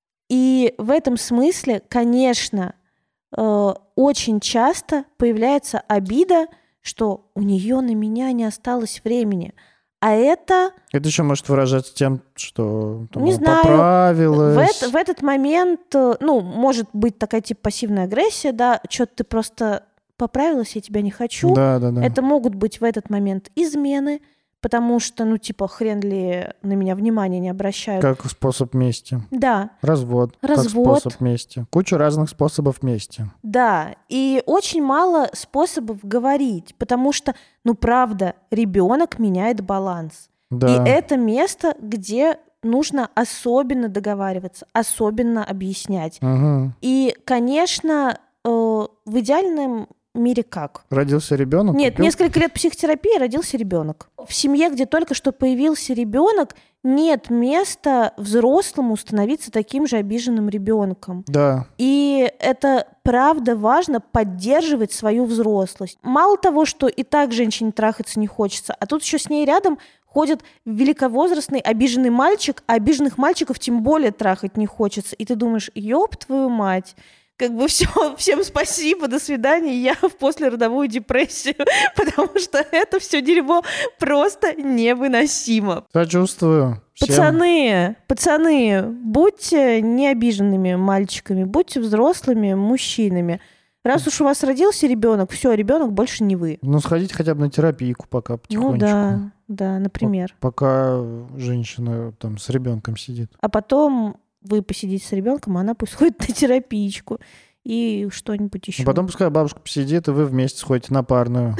Speaker 2: И в этом смысле, конечно, э, очень часто появляется обида, что у нее на меня не осталось времени. А это...
Speaker 1: Это еще может выражаться тем, что там,
Speaker 2: Не
Speaker 1: она
Speaker 2: знаю.
Speaker 1: поправилась.
Speaker 2: В, это- в этот момент, э, ну, может быть такая типа пассивная агрессия, да, что-то ты просто поправилась, я тебя не хочу.
Speaker 1: Да, да, да.
Speaker 2: Это могут быть в этот момент измены, потому что, ну, типа, хрен ли на меня внимания не обращают.
Speaker 1: Как способ мести.
Speaker 2: Да,
Speaker 1: Развод.
Speaker 2: Развод.
Speaker 1: Как способ мести. Куча разных способов мести.
Speaker 2: да. И очень мало способов говорить, потому что, ну, правда, ребенок меняет баланс.
Speaker 1: Да.
Speaker 2: И это место, где нужно особенно договариваться, особенно объяснять.
Speaker 1: Угу.
Speaker 2: И, конечно, э, в идеальном мире как?
Speaker 1: Родился ребенок.
Speaker 2: Нет,
Speaker 1: купил?
Speaker 2: несколько лет психотерапии, родился ребенок. В семье, где только что появился ребенок, нет места взрослому становиться таким же обиженным ребенком.
Speaker 1: Да.
Speaker 2: И это правда важно поддерживать свою взрослость. Мало того, что и так женщине трахаться не хочется, а тут еще с ней рядом ходит великовозрастный обиженный мальчик, а обиженных мальчиков тем более трахать не хочется. И ты думаешь, ёб твою мать, как бы все, всем спасибо, до свидания, я в послеродовую депрессию, потому что это все дерьмо просто невыносимо.
Speaker 1: Сочувствую. Всем.
Speaker 2: Пацаны, пацаны, будьте не обиженными мальчиками, будьте взрослыми мужчинами. Раз уж у вас родился ребенок, все, ребенок больше не вы.
Speaker 1: Ну, сходите хотя бы на терапийку пока потихонечку.
Speaker 2: Ну да, да, например.
Speaker 1: Пока женщина там с ребенком сидит.
Speaker 2: А потом вы посидите с ребенком, а она пусть ходит на терапичку и что-нибудь еще.
Speaker 1: А потом пускай бабушка посидит, и вы вместе сходите на парную.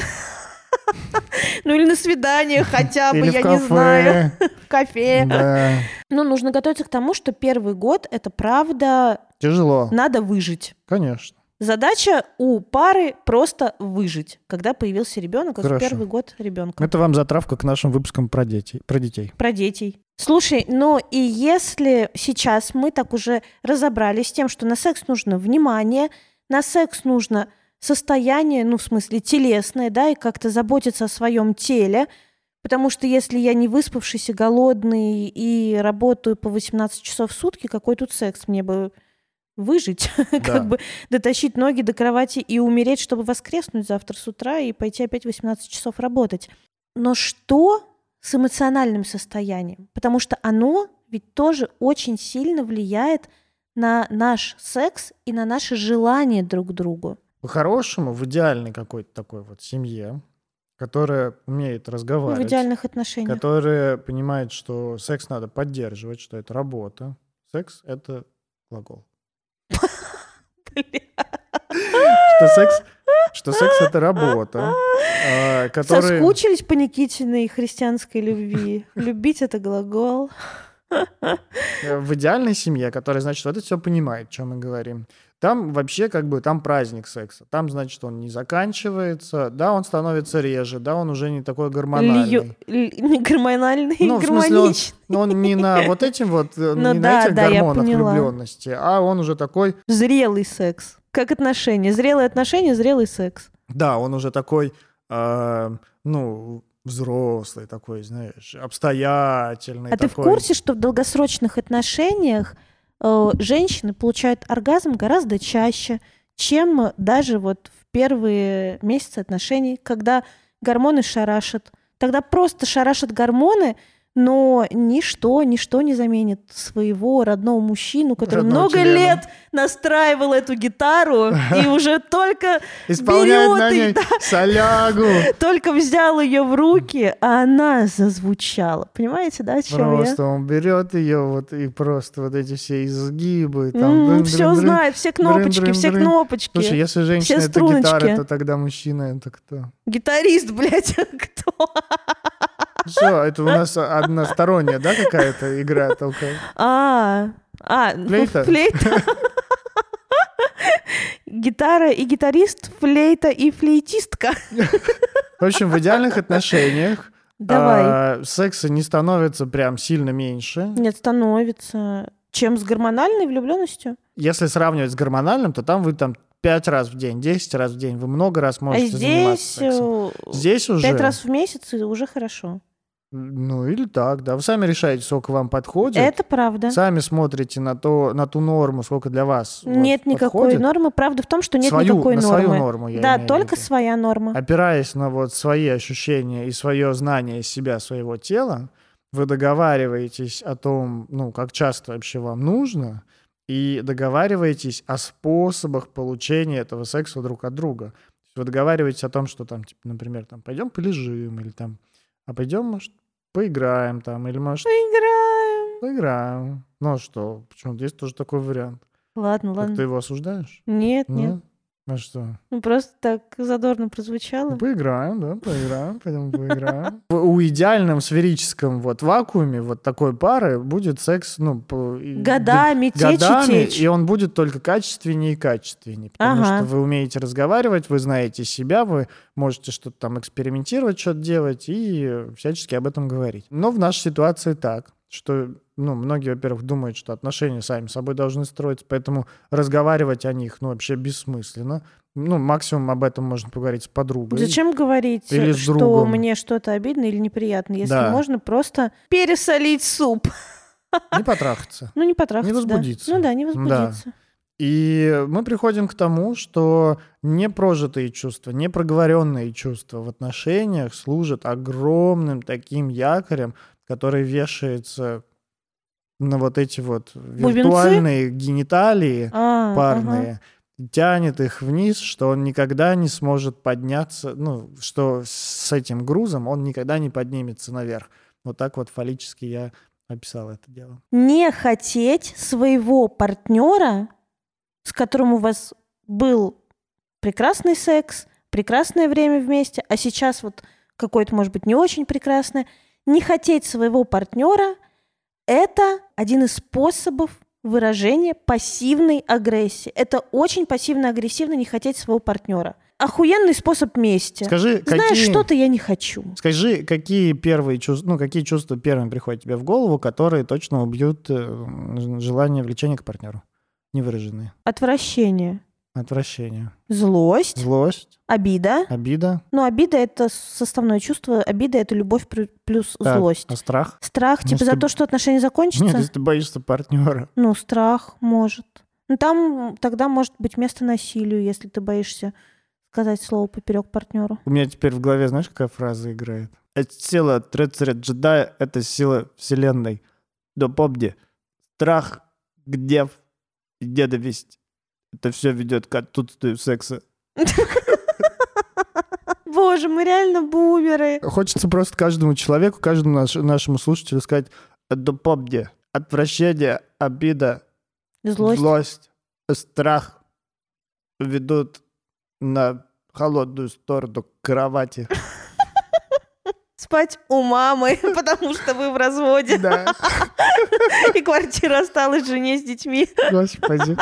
Speaker 2: Ну или на свидание хотя бы,
Speaker 1: Или в
Speaker 2: я не
Speaker 1: кафе.
Speaker 2: знаю. В кафе.
Speaker 1: Да.
Speaker 2: Ну, нужно готовиться к тому, что первый год — это правда,
Speaker 1: Тяжело.
Speaker 2: надо выжить.
Speaker 1: Конечно.
Speaker 2: Задача у пары просто выжить, когда появился ребенок, как в
Speaker 1: Хорошо.
Speaker 2: первый год ребенка.
Speaker 1: Это вам затравка к нашим выпускам про детей. Про детей.
Speaker 2: Про детей. Слушай, но и если сейчас мы так уже разобрались с тем, что на секс нужно внимание, на секс нужно состояние, ну, в смысле, телесное, да, и как-то заботиться о своем теле, потому что если я не выспавшийся, голодный и работаю по восемнадцать часов в сутки, какой тут секс? Мне бы выжить,
Speaker 1: Да.
Speaker 2: как бы дотащить ноги до кровати и умереть, чтобы воскреснуть завтра с утра и пойти опять восемнадцать часов работать. Но что с эмоциональным состоянием? Потому что оно ведь тоже очень сильно влияет на наш секс и на наше желание друг к другу.
Speaker 1: По-хорошему, в идеальной какой-то такой вот семье, которая умеет
Speaker 2: Ну,
Speaker 1: разговаривать,
Speaker 2: в идеальных отношениях.
Speaker 1: которая понимает, что секс надо поддерживать, что это работа. Секс — это глагол. Что секс, что секс — это работа, а, который...
Speaker 2: Соскучились по Никитиной христианской любви. Любить — это глагол.
Speaker 1: В идеальной семье, которая, значит, вот это все понимает, о чем мы говорим. Там вообще как бы там праздник секса. Там, значит, он не заканчивается. Да, он становится реже. Да, он уже не такой гормональный.
Speaker 2: Лью- л- Не гормональный,
Speaker 1: Ну, в смысле, он,
Speaker 2: гармоничный.
Speaker 1: он не на вот этим вот, э,
Speaker 2: Ну
Speaker 1: не
Speaker 2: да,
Speaker 1: на этих
Speaker 2: да, я
Speaker 1: гормонах
Speaker 2: поняла.
Speaker 1: влюбленности, а он уже такой,
Speaker 2: Зрелый секс. Как отношения. Зрелые отношения, зрелый секс.
Speaker 1: да, он уже такой, э, ну, взрослый такой, знаешь, обстоятельный
Speaker 2: А ты в
Speaker 1: такой.
Speaker 2: курсе, что в долгосрочных отношениях э, женщины получают оргазм гораздо чаще, чем даже вот в первые месяцы отношений, когда гормоны шарашат. Тогда просто шарашат гормоны, но ничто, ничто не заменит своего родного мужчину, который
Speaker 1: Родного
Speaker 2: много
Speaker 1: члена.
Speaker 2: лет настраивал эту гитару и уже только
Speaker 1: Исполняет
Speaker 2: берет
Speaker 1: на
Speaker 2: и-
Speaker 1: ней
Speaker 2: да,
Speaker 1: солягу.
Speaker 2: только взял ее в руки, а она зазвучала. Понимаете, да, о чем я?
Speaker 1: Просто он берет ее вот и просто вот эти все изгибы. Там, дрын,
Speaker 2: все
Speaker 1: дрын, дрын.
Speaker 2: знает, все кнопочки,
Speaker 1: дрын,
Speaker 2: все
Speaker 1: дрын.
Speaker 2: кнопочки.
Speaker 1: Слушай, если женщина
Speaker 2: все
Speaker 1: это гитара,
Speaker 2: струночки.
Speaker 1: то тогда мужчина это кто?
Speaker 2: Гитарист, блядь, кто?
Speaker 1: Все, это у нас односторонняя, да, какая-то игра только?
Speaker 2: А, а, ну,
Speaker 1: Флейта?
Speaker 2: флейта. Гитара и гитарист, флейта и флейтистка.
Speaker 1: В общем, в идеальных отношениях
Speaker 2: Давай.
Speaker 1: А, секса не становится прям сильно меньше.
Speaker 2: Нет, становится. Чем с гормональной влюбленностью?
Speaker 1: Если сравнивать с гормональным, то там вы там пять раз в день, десять раз в день, вы много раз можете
Speaker 2: а здесь,
Speaker 1: заниматься сексом. Здесь уже...
Speaker 2: Пять раз в месяц и уже хорошо.
Speaker 1: Ну, или так, да. Вы сами решаете, сколько вам подходит.
Speaker 2: Это правда.
Speaker 1: Сами смотрите на, то, на ту норму, сколько для вас
Speaker 2: Нет
Speaker 1: вот,
Speaker 2: никакой
Speaker 1: подходит.
Speaker 2: нормы. Правда в том, что нет
Speaker 1: свою,
Speaker 2: никакой
Speaker 1: на
Speaker 2: нормы.
Speaker 1: свою норму, я
Speaker 2: Да,
Speaker 1: имею
Speaker 2: только
Speaker 1: в виду.
Speaker 2: своя норма.
Speaker 1: Опираясь на вот свои ощущения и свое знание себя, своего тела, вы договариваетесь о том, ну, как часто вообще вам нужно, и договариваетесь о способах получения этого секса друг от друга. Вы договариваетесь о том, что там, типа, например, там, пойдем полежим, или там, а пойдем, может, поиграем там, или, может...
Speaker 2: Поиграем.
Speaker 1: Поиграем. Ну, а что? Почему-то есть тоже такой вариант.
Speaker 2: Ладно,
Speaker 1: Так
Speaker 2: ладно.
Speaker 1: ты его осуждаешь?
Speaker 2: Нет,
Speaker 1: нет.
Speaker 2: нет.
Speaker 1: А что?
Speaker 2: Ну, просто так задорно прозвучало.
Speaker 1: Ну, поиграем, да, поиграем, пойдем поиграем. У идеальном сферическом вот вакууме вот такой пары будет секс, ну... По,
Speaker 2: годами, течь
Speaker 1: годами,
Speaker 2: и течь.
Speaker 1: И он будет только качественнее и качественнее. Потому
Speaker 2: ага.
Speaker 1: что вы умеете разговаривать, вы знаете себя, вы можете что-то там экспериментировать, что-то делать и всячески об этом говорить. Но в нашей ситуации так, что... Ну, многие, во-первых, думают, что отношения сами собой должны строиться, поэтому разговаривать о них, ну, вообще бессмысленно. Ну, максимум об этом можно поговорить с подругой.
Speaker 2: Зачем говорить,
Speaker 1: или с
Speaker 2: что
Speaker 1: другом.
Speaker 2: мне что-то обидно или неприятно, если
Speaker 1: да.
Speaker 2: можно просто пересолить суп?
Speaker 1: Не потрахаться.
Speaker 2: Ну, не потрахаться,
Speaker 1: Не возбудиться.
Speaker 2: Да. Ну да, не возбудиться.
Speaker 1: Да. И мы приходим к тому, что непрожитые чувства, непроговоренные чувства в отношениях служат огромным таким якорем, который вешается... на вот эти вот виртуальные
Speaker 2: Бубенцы?
Speaker 1: гениталии
Speaker 2: а,
Speaker 1: парные,
Speaker 2: ага.
Speaker 1: тянет их вниз, что он никогда не сможет подняться, ну, что с этим грузом он никогда не поднимется наверх. Вот так вот фаллически я описал это дело.
Speaker 2: Не хотеть своего партнера, с которым у вас был прекрасный секс, прекрасное время вместе, а сейчас вот какое-то, может быть, не очень прекрасное, не хотеть своего партнера — это один из способов выражения пассивной агрессии. Это очень пассивно-агрессивно не хотеть своего партнера. Охуенный способ мести.
Speaker 1: Скажи,
Speaker 2: Знаешь,
Speaker 1: какие...
Speaker 2: что-то я не хочу.
Speaker 1: Скажи, какие первые чувства, ну, какие чувства первыми приходят тебе в голову, которые точно убьют желание влечения к партнеру? Невыраженные.
Speaker 2: Отвращение.
Speaker 1: Отвращение.
Speaker 2: Злость.
Speaker 1: Злость.
Speaker 2: Обида.
Speaker 1: Обида.
Speaker 2: Ну, обида — это составное чувство. Обида — это любовь плюс
Speaker 1: так,
Speaker 2: злость.
Speaker 1: А страх?
Speaker 2: Страх, типа,
Speaker 1: Если
Speaker 2: за
Speaker 1: ты...
Speaker 2: то, что отношения закончатся?
Speaker 1: Нет, если ты боишься партнера.
Speaker 2: Ну, страх может. Ну, там тогда может быть место насилию, если ты боишься сказать слово поперек партнеру.
Speaker 1: У меня теперь в голове, знаешь, какая фраза играет? Это сила рыцаря джедая, это сила вселенной. Да помни, страх, гнев и ненависть. Это все ведет к отсутствию секса.
Speaker 2: Боже, мы реально бумеры.
Speaker 1: Хочется просто каждому человеку, каждому наш, нашему слушателю сказать: да помни, отвращение, обида,
Speaker 2: злость.
Speaker 1: злость, страх ведут на холодную сторону кровати.
Speaker 2: Спать у мамы, потому что вы в разводе.
Speaker 1: Да.
Speaker 2: И квартира осталась жене с детьми.
Speaker 1: Господи.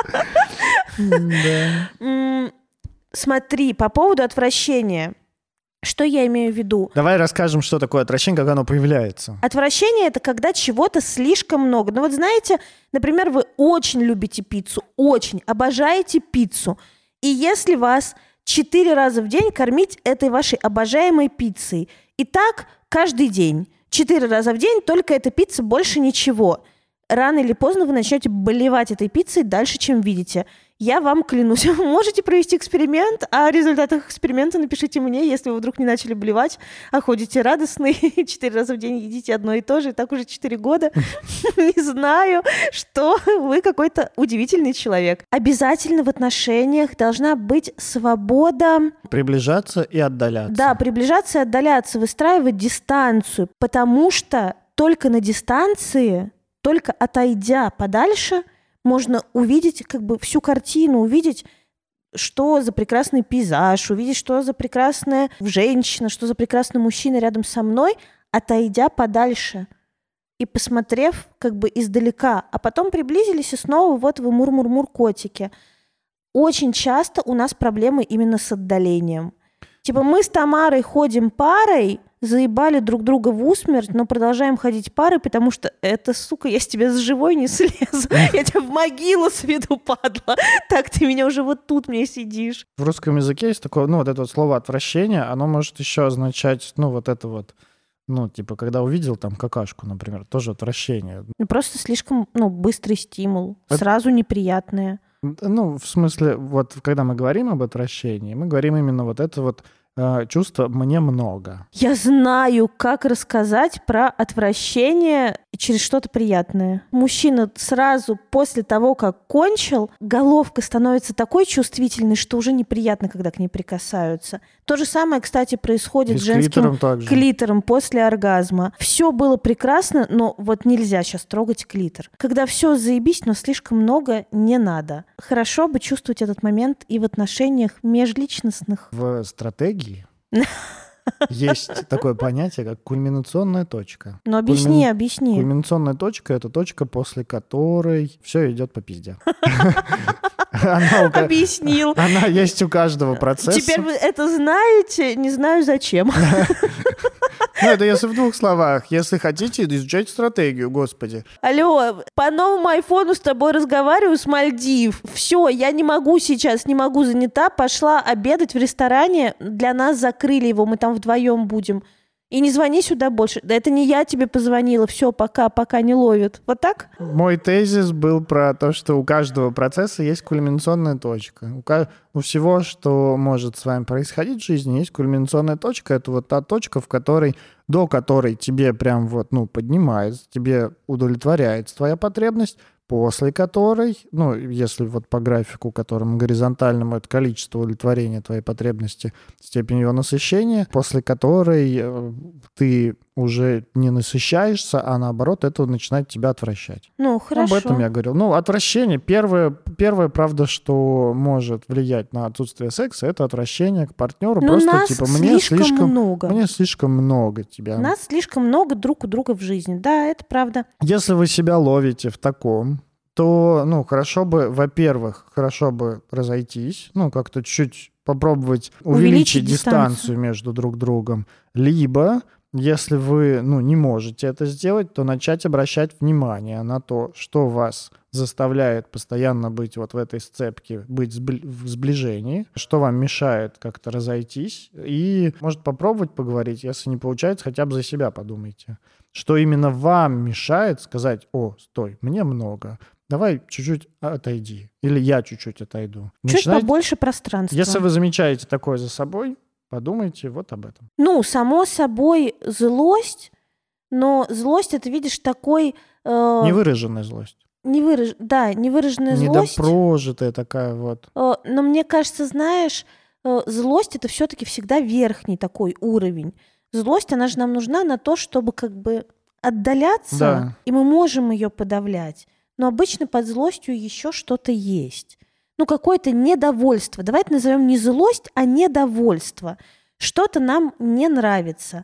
Speaker 1: Да.
Speaker 2: Смотри, по поводу отвращения. Что я имею в виду?
Speaker 1: Давай расскажем, что такое отвращение, как оно появляется.
Speaker 2: Отвращение — это когда чего-то слишком много. Ну вот знаете, например, вы очень любите пиццу, очень обожаете пиццу. И если вас четыре раза в день кормить этой вашей обожаемой пиццей, и так каждый день, четыре раза в день, только эта пицца, больше ничего. Рано или поздно вы начнете болевать этой пиццей дальше, чем видите. Я вам клянусь. Вы можете провести эксперимент, а о результатах эксперимента напишите мне, если вы вдруг не начали блевать, а ходите радостные, четыре раза в день едите одно и то же, и так уже четыре года. Не знаю, что вы какой-то удивительный человек. Обязательно в отношениях должна быть свобода...
Speaker 1: Приближаться и отдаляться.
Speaker 2: Да, приближаться и отдаляться, выстраивать дистанцию, потому что только на дистанции, только отойдя подальше, можно увидеть как бы всю картину, увидеть, что за прекрасный пейзаж, увидеть, что за прекрасная женщина, что за прекрасный мужчина рядом со мной, отойдя подальше и посмотрев как бы издалека, а потом приблизились, и снова вот вы мур-мур-мур котики. Очень часто у нас проблемы именно с отдалением. Типа мы с Тамарой ходим парой, заебали друг друга в усмерть, но продолжаем ходить парой, потому что это, сука, я с тебя с живой не слезу. Я тебя в могилу сведу, падла. Так ты меня уже вот тут мне сидишь.
Speaker 1: В русском языке есть такое, ну, вот это вот слово «отвращение», оно может еще означать, ну, вот это вот, ну, типа, когда увидел там какашку, например, тоже отвращение.
Speaker 2: Ну, просто слишком, ну, быстрый стимул,
Speaker 1: это...
Speaker 2: сразу неприятное.
Speaker 1: Ну, в смысле, вот когда мы говорим об отвращении, мы говорим именно вот это вот э, чувство «мне много».
Speaker 2: Я знаю, как рассказать про отвращение через что-то приятное. Мужчина сразу после того, как кончил, головка становится такой чувствительной, что уже неприятно, когда к ней прикасаются. То же самое, кстати, происходит с женским клитором, клитором после оргазма. Все было прекрасно, но вот нельзя сейчас трогать клитор. Когда все заебись, но слишком много не надо. Хорошо бы чувствовать этот момент и в отношениях межличностных.
Speaker 1: В стратегии есть такое понятие, как кульминационная точка.
Speaker 2: Ну, объясни, Кульми... объясни.
Speaker 1: Кульминационная точка — это точка, после которой все идет по пизде. Она у...
Speaker 2: Объяснил.
Speaker 1: Она есть у каждого процесса.
Speaker 2: Теперь вы это знаете, не знаю зачем.
Speaker 1: Ну, это если в двух словах. Если хотите, изучайте стратегию, господи.
Speaker 2: Алло, по новому айфону с тобой разговариваю с Мальдив. Все, я не могу сейчас, не могу, занята. Пошла обедать в ресторане. Для нас закрыли его, мы там вдвоем будем. И не звони сюда больше. Да это не я тебе позвонила. Все, пока, пока не ловит. Вот так?
Speaker 1: Мой тезис был про то, что у каждого процесса есть кульминационная точка. У, ка- у всего, что может с вами происходить в жизни, есть кульминационная точка. Это вот та точка, в которой, до которой тебе прям вот, ну, поднимается, тебе удовлетворяется твоя потребность, после которой, ну, если вот по графику, которому горизонтальному, это количество удовлетворения твоей потребности, степень ее насыщения, после которой ты уже не насыщаешься, а наоборот, это начинает тебя отвращать.
Speaker 2: Ну, хорошо.
Speaker 1: Об этом я говорил. Ну, отвращение, первое, первое, правда, что может влиять на отсутствие секса, это отвращение к партнеру.
Speaker 2: Но
Speaker 1: просто
Speaker 2: нас
Speaker 1: типа мне
Speaker 2: слишком
Speaker 1: слишком
Speaker 2: много.
Speaker 1: Мне слишком много тебя.
Speaker 2: Нас слишком много друг у друга в жизни. Да, это правда.
Speaker 1: Если вы себя ловите в таком, то, ну, хорошо бы, во-первых, хорошо бы разойтись, ну, как-то чуть попробовать увеличить, увеличить дистанцию. дистанцию между друг другом. Либо, если вы, ну, не можете это сделать, то начать обращать внимание на то, что вас заставляет постоянно быть вот в этой сцепке, быть в сближении, что вам мешает как-то разойтись, и, может, попробовать поговорить, если не получается, хотя бы за себя подумайте. Что именно вам мешает сказать: «О, стой, мне много, давай чуть-чуть отойди», или «я чуть-чуть отойду».
Speaker 2: Чуть Начинайте... побольше пространства.
Speaker 1: Если вы замечаете такое за собой, подумайте вот об этом.
Speaker 2: Ну, само собой, злость, но злость — это, видишь, такой... Э...
Speaker 1: Невыраженная злость.
Speaker 2: Невыраж... Да, невыраженная злость.
Speaker 1: Недопрожитая такая вот.
Speaker 2: Э, но мне кажется, знаешь, э, злость — это все-таки всегда верхний такой уровень. Злость, она же нам нужна на то, чтобы как бы отдаляться,
Speaker 1: да.
Speaker 2: И мы можем ее подавлять. Но обычно под злостью еще что-то есть. Ну, какое-то недовольство. Давай это назовем не злость, а недовольство. Что-то нам не нравится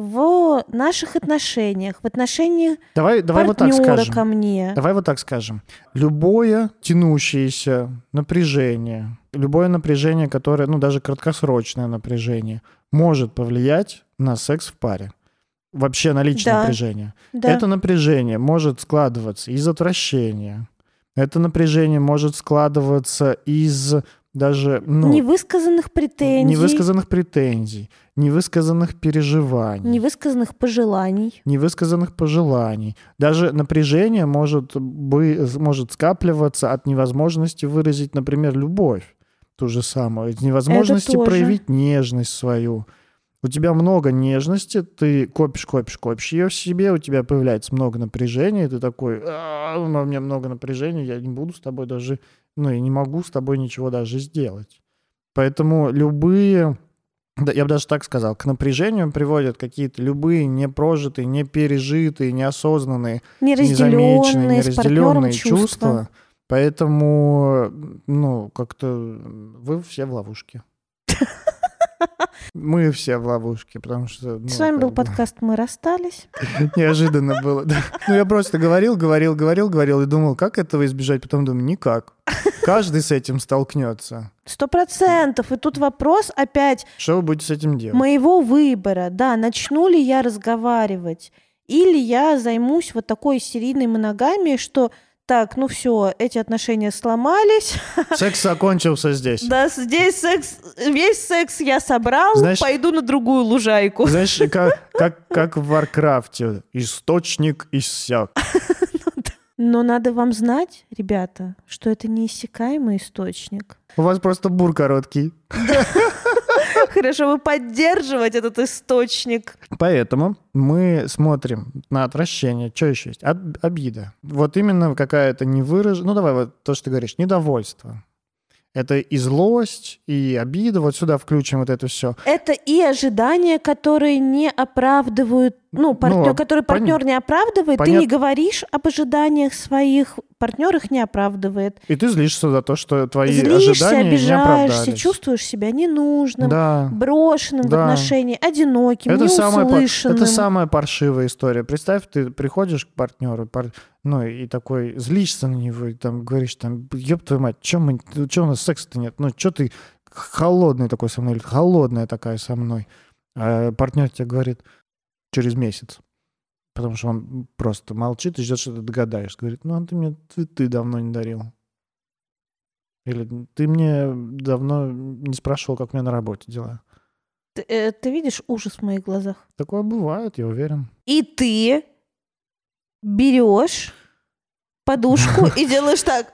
Speaker 2: в наших отношениях, в отношениях
Speaker 1: давай, давай партнера вот так скажем.
Speaker 2: ко мне.
Speaker 1: Давай вот так скажем. Любое тянущееся напряжение, любое напряжение, которое, ну, даже краткосрочное напряжение, может повлиять на секс в паре. Вообще на личное
Speaker 2: да.
Speaker 1: напряжение.
Speaker 2: Да.
Speaker 1: Это напряжение может складываться из отвращения. Это напряжение может складываться из даже... Ну,
Speaker 2: невысказанных претензий.
Speaker 1: Невысказанных претензий, невысказанных переживаний.
Speaker 2: Невысказанных пожеланий.
Speaker 1: Невысказанных пожеланий. Даже напряжение может, бы, может скапливаться от невозможности выразить, например, любовь. Ту же самую. Из невозможности проявить нежность свою. У тебя много нежности, ты копишь, копишь, копишь ее в себе, у тебя появляется много напряжения, и ты такой: а, у меня много напряжения, я не буду с тобой даже, ну, я не могу с тобой ничего даже сделать. Поэтому любые, да, я бы даже так сказал, к напряжению приводят какие-то любые непрожитые, непережитые, неосознанные, незамеченные, неразделенные чувства. чувства. Поэтому, ну, как-то вы все в ловушке. Мы все в ловушке, потому что... Ну,
Speaker 2: С вами был
Speaker 1: бы...
Speaker 2: подкаст «Мы расстались».
Speaker 1: Неожиданно было, да. Ну, я просто говорил, говорил, говорил, говорил и думал, как этого избежать. Потом думаю, никак. Каждый с этим столкнется.
Speaker 2: Сто процентов. И тут вопрос опять...
Speaker 1: Что вы будете с этим делать?
Speaker 2: Моего выбора, да. Начну ли я разговаривать? Или я займусь вот такой серийной моногамией, что... Так, ну все, эти отношения сломались.
Speaker 1: Секс закончился здесь.
Speaker 2: Да, здесь секс, весь секс я собрал, знаешь, пойду на другую лужайку.
Speaker 1: Знаешь, как, как, как в Варкрафте. Источник иссяк.
Speaker 2: Но надо вам знать, ребята, что это неиссякаемый источник.
Speaker 1: У вас просто бур короткий.
Speaker 2: Хорошо бы поддерживать этот источник.
Speaker 1: Поэтому мы смотрим на отвращение. Что еще есть? Об- обида. Вот именно какая-то невыраженная... Ну, давай вот то, что ты говоришь. Недовольство. Это и злость, и обида. Вот сюда включим вот это все.
Speaker 2: Это и ожидания, которые не оправдывают... Ну, партнер, ну который партнер пон... не оправдывает. Понят... Ты не говоришь об ожиданиях своих, партнер их не оправдывает.
Speaker 1: И ты злишься за то, что твои
Speaker 2: Злишься,
Speaker 1: ожидания
Speaker 2: обижаешься,
Speaker 1: не оправдались.
Speaker 2: чувствуешь себя ненужным,
Speaker 1: да.
Speaker 2: брошенным
Speaker 1: да.
Speaker 2: в отношении, одиноким,
Speaker 1: это
Speaker 2: неуслышанным.
Speaker 1: Самая, это самая паршивая история. Представь, ты приходишь к партнеру, пар... ну, и такой злишься на него, и там говоришь, там, ёб твою мать, чё, мы... чё у нас секса-то нет? Ну, чё ты холодный такой со мной, или холодная такая со мной? А партнер тебе говорит через месяц. Потому что он просто молчит и ждет, что ты догадаешься. Говорит, ну, а ты мне цветы давно не дарил. Или ты мне давно не спрашивал, как у меня на работе дела.
Speaker 2: Ты, э, ты видишь ужас в моих глазах?
Speaker 1: Такое бывает, я уверен.
Speaker 2: И ты берешь подушку и делаешь так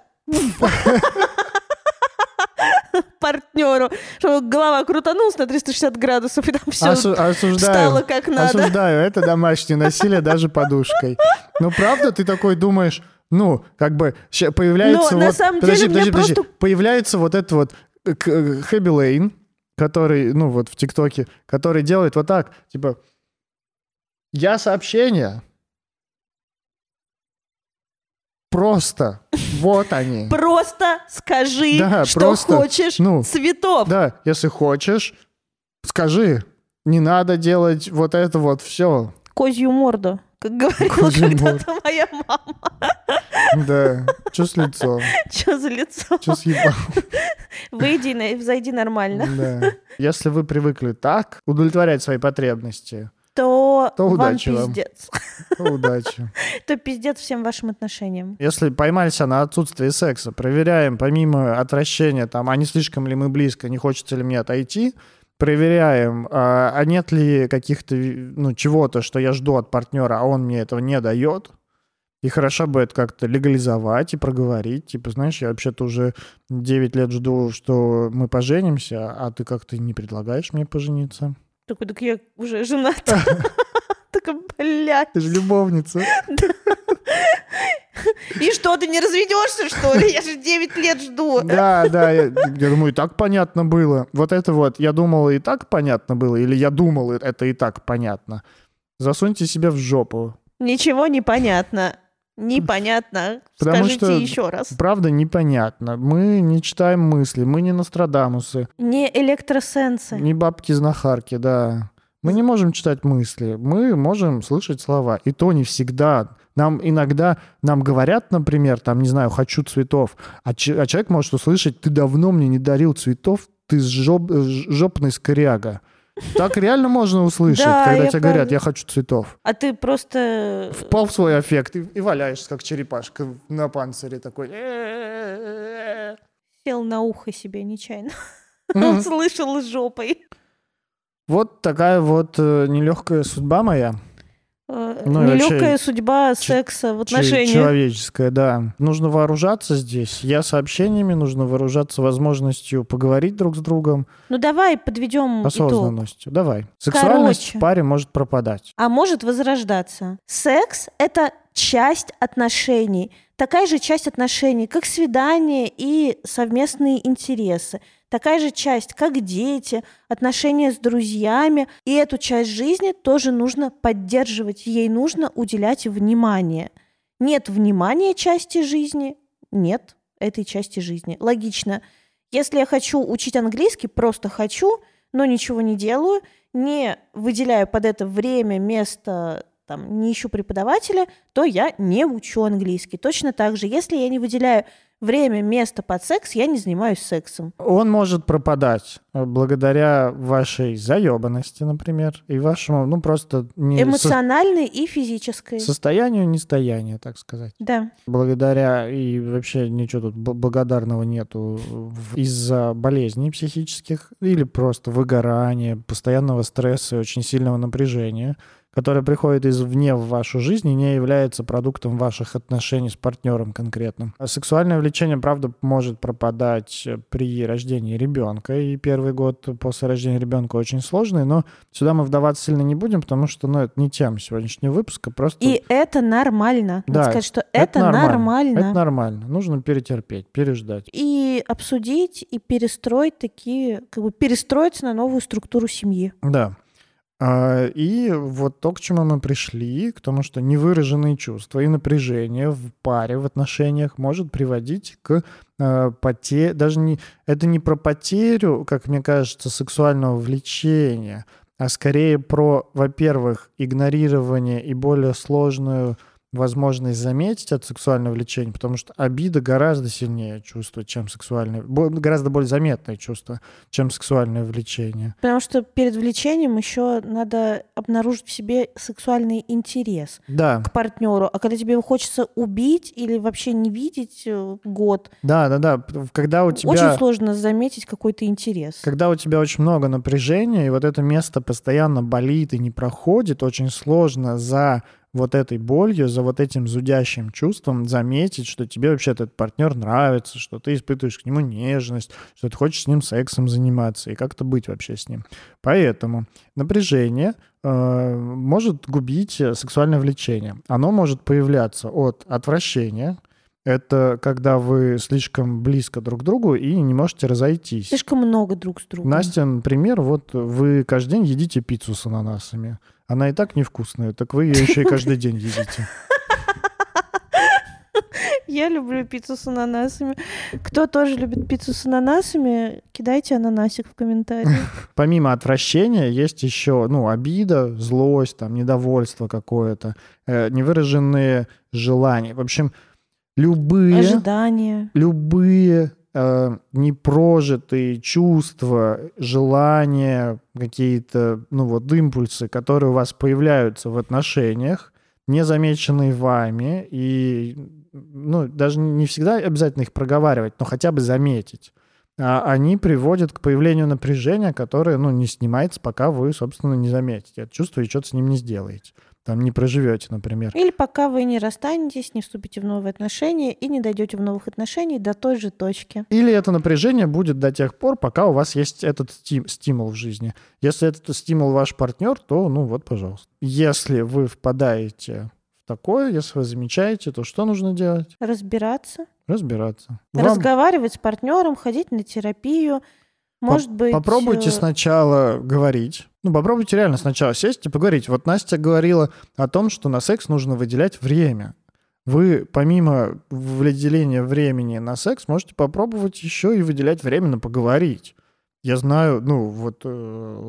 Speaker 2: партнеру, чтобы голова крутанулась на триста шестьдесят градусов, и там все
Speaker 1: Осу- осуждаю,
Speaker 2: стало как надо.
Speaker 1: Осуждаю, это домашнее насилие даже подушкой. Ну, правда, ты такой думаешь, ну, как бы появляется
Speaker 2: Но
Speaker 1: вот...
Speaker 2: на самом
Speaker 1: подожди,
Speaker 2: деле
Speaker 1: подожди, подожди.
Speaker 2: просто...
Speaker 1: Появляется вот этот вот Хэби Лейн, который, ну, вот в ТикТоке, который делает вот так, типа, я сообщение... Просто. Вот они.
Speaker 2: Просто скажи,
Speaker 1: да,
Speaker 2: что
Speaker 1: просто,
Speaker 2: хочешь
Speaker 1: ну,
Speaker 2: цветов.
Speaker 1: Да, если хочешь, скажи. Не надо делать вот это вот все.
Speaker 2: Козью морду, как говорила когда-то моя мама.
Speaker 1: Да. Чё с лицом?
Speaker 2: Чё за лицо?
Speaker 1: Чё с ебалом?
Speaker 2: Выйди, взойди нормально.
Speaker 1: Да. Если вы привыкли так удовлетворять свои потребности,
Speaker 2: то,
Speaker 1: то
Speaker 2: вам
Speaker 1: удачи
Speaker 2: пиздец.
Speaker 1: Вам. То удачи.
Speaker 2: То пиздец всем вашим отношениям.
Speaker 1: Если поймались на отсутствие секса, проверяем, помимо отвращения, там, а не слишком ли мы близко, не хочется ли мне отойти, проверяем, а, а нет ли каких-то, ну, чего-то, что я жду от партнера, а он мне этого не дает. И хорошо бы это как-то легализовать и проговорить. Типа, знаешь, я вообще-то уже девять лет жду, что мы поженимся, а ты как-то не предлагаешь мне пожениться.
Speaker 2: Такой, так я уже жената. Такая, блядь.
Speaker 1: Ты же любовница.
Speaker 2: И что, ты не разведешься, что ли? Я же девять лет жду.
Speaker 1: Да, да, я, я думаю, и так понятно было. Вот это вот, я думал, и так понятно было, или я думал, это и так понятно. Засуньте себе в жопу.
Speaker 2: Ничего не понятно. Непонятно.
Speaker 1: Потому
Speaker 2: Скажите
Speaker 1: что,
Speaker 2: еще раз.
Speaker 1: Правда, непонятно. Мы не читаем мысли, мы не Нострадамусы.
Speaker 2: Не электросенсы.
Speaker 1: Не бабки-знахарки, да. Мы не можем читать мысли, мы можем слышать слова. И то не всегда. Нам иногда, нам говорят, например, там, не знаю, хочу цветов, а, ч- а человек может услышать, ты давно мне не дарил цветов, ты жоп- жопный скряга. Так реально можно услышать,
Speaker 2: да,
Speaker 1: когда тебе
Speaker 2: пом...
Speaker 1: говорят, я хочу цветов.
Speaker 2: А ты просто...
Speaker 1: Впал в свой аффект и, и валяешься, как черепашка на панцире такой.
Speaker 2: Сел на ухо себе нечаянно. Он слышал жопой.
Speaker 1: Вот такая вот э, нелегкая судьба моя.
Speaker 2: Э, ну, нелегкая судьба секса в отношениях.
Speaker 1: Человеческая, да. Нужно вооружаться здесь. Я сообщениями, нужно вооружаться возможностью поговорить друг с другом.
Speaker 2: Ну давай подведем
Speaker 1: осознанностью.
Speaker 2: итог.
Speaker 1: Давай. Сексуальность
Speaker 2: Короче,
Speaker 1: в паре может пропадать.
Speaker 2: А может возрождаться. Секс — это часть отношений. Такая же часть отношений, как свидание и совместные интересы. Такая же часть, как дети, отношения с друзьями. И эту часть жизни тоже нужно поддерживать. Ей нужно уделять внимание. Нет внимания части жизни, нет этой части жизни. Логично. Если я хочу учить английский, просто хочу, но ничего не делаю, не выделяю под это время, место, там, не ищу преподавателя, то я не учу английский. Точно так же, если я не выделяю время, место под секс, я не занимаюсь сексом.
Speaker 1: Он может пропадать благодаря вашей заебанности, например, и вашему, ну, просто... Не
Speaker 2: эмоциональной со... и физической.
Speaker 1: Состоянию нестояния, так сказать.
Speaker 2: Да.
Speaker 1: Благодаря, и вообще ничего тут благодарного нету, из-за болезней психических или просто выгорания, постоянного стресса и очень сильного напряжения, которое приходит извне в вашу жизнь и не является продуктом ваших отношений с партнером конкретным. А сексуальное влечение, правда, может пропадать при рождении ребенка, и первый год после рождения ребенка очень сложный, но сюда мы вдаваться сильно не будем, потому что, ну, это не тема сегодняшнего выпуска, просто...
Speaker 2: И это нормально.
Speaker 1: Да,
Speaker 2: надо сказать, что
Speaker 1: это,
Speaker 2: это нормально. нормально.
Speaker 1: Это нормально. Нужно перетерпеть, переждать.
Speaker 2: И обсудить, и перестроить такие, как бы перестроиться на новую структуру семьи.
Speaker 1: Да. И вот то, к чему мы пришли, к тому, что невыраженные чувства и напряжение в паре, в отношениях может приводить к потере, даже не, это не про потерю, как мне кажется, сексуального влечения, а скорее про, во-первых, игнорирование и более сложную возможность заметить от сексуального влечения, потому что обида гораздо сильнее чувство, чем сексуальное, гораздо более заметное чувство, чем сексуальное влечение.
Speaker 2: Потому что перед влечением еще надо обнаружить в себе сексуальный интерес
Speaker 1: да.
Speaker 2: к партнеру, а когда тебе хочется убить или вообще не видеть год,
Speaker 1: да, да, да, когда у тебя
Speaker 2: очень сложно заметить какой-то интерес.
Speaker 1: Когда у тебя очень много напряжения и вот это место постоянно болит и не проходит, очень сложно за вот этой болью, за вот этим зудящим чувством заметить, что тебе вообще этот партнер нравится, что ты испытываешь к нему нежность, что ты хочешь с ним сексом заниматься и как-то быть вообще с ним. Поэтому напряжение э, может губить сексуальное влечение. Оно может появляться от отвращения. Это когда вы слишком близко друг к другу и не можете разойтись.
Speaker 2: Слишком много друг с другом.
Speaker 1: Настя, например, вот вы каждый день едите пиццу с ананасами. Она и так невкусная, так вы ее еще и каждый день едите.
Speaker 2: Я люблю пиццу с ананасами. Кто тоже любит пиццу с ананасами, кидайте ананасик в комментариях.
Speaker 1: Помимо отвращения есть еще, ну, обида, злость, там, недовольство какое-то, э, невыраженные желания. В общем, любые...
Speaker 2: Ожидания.
Speaker 1: Любые э, непрожитые чувства, желания, какие-то, ну, вот, импульсы, которые у вас появляются в отношениях, незамеченные вами, и, ну, даже не всегда обязательно их проговаривать, но хотя бы заметить. А они приводят к появлению напряжения, которое, ну, не снимается, пока вы, собственно, не заметите это чувство и что-то с ним не сделаете. Там не проживете, например.
Speaker 2: Или пока вы не расстанетесь, не вступите в новые отношения и не дойдете в новых отношениях до той же точки.
Speaker 1: Или это напряжение будет до тех пор, пока у вас есть этот стим- стимул в жизни. Если этот стимул ваш партнер, то, ну вот, пожалуйста. Если вы впадаете в такое, если вы замечаете, то что нужно делать?
Speaker 2: Разбираться.
Speaker 1: Разбираться.
Speaker 2: Разговаривать с партнером, ходить на терапию. Может быть...
Speaker 1: Попробуйте сначала говорить. Ну, попробуйте реально сначала сесть и поговорить. Вот Настя говорила о том, что на секс нужно выделять время. Вы помимо выделения времени на секс можете попробовать еще и выделять время на поговорить. Я знаю, ну, вот э,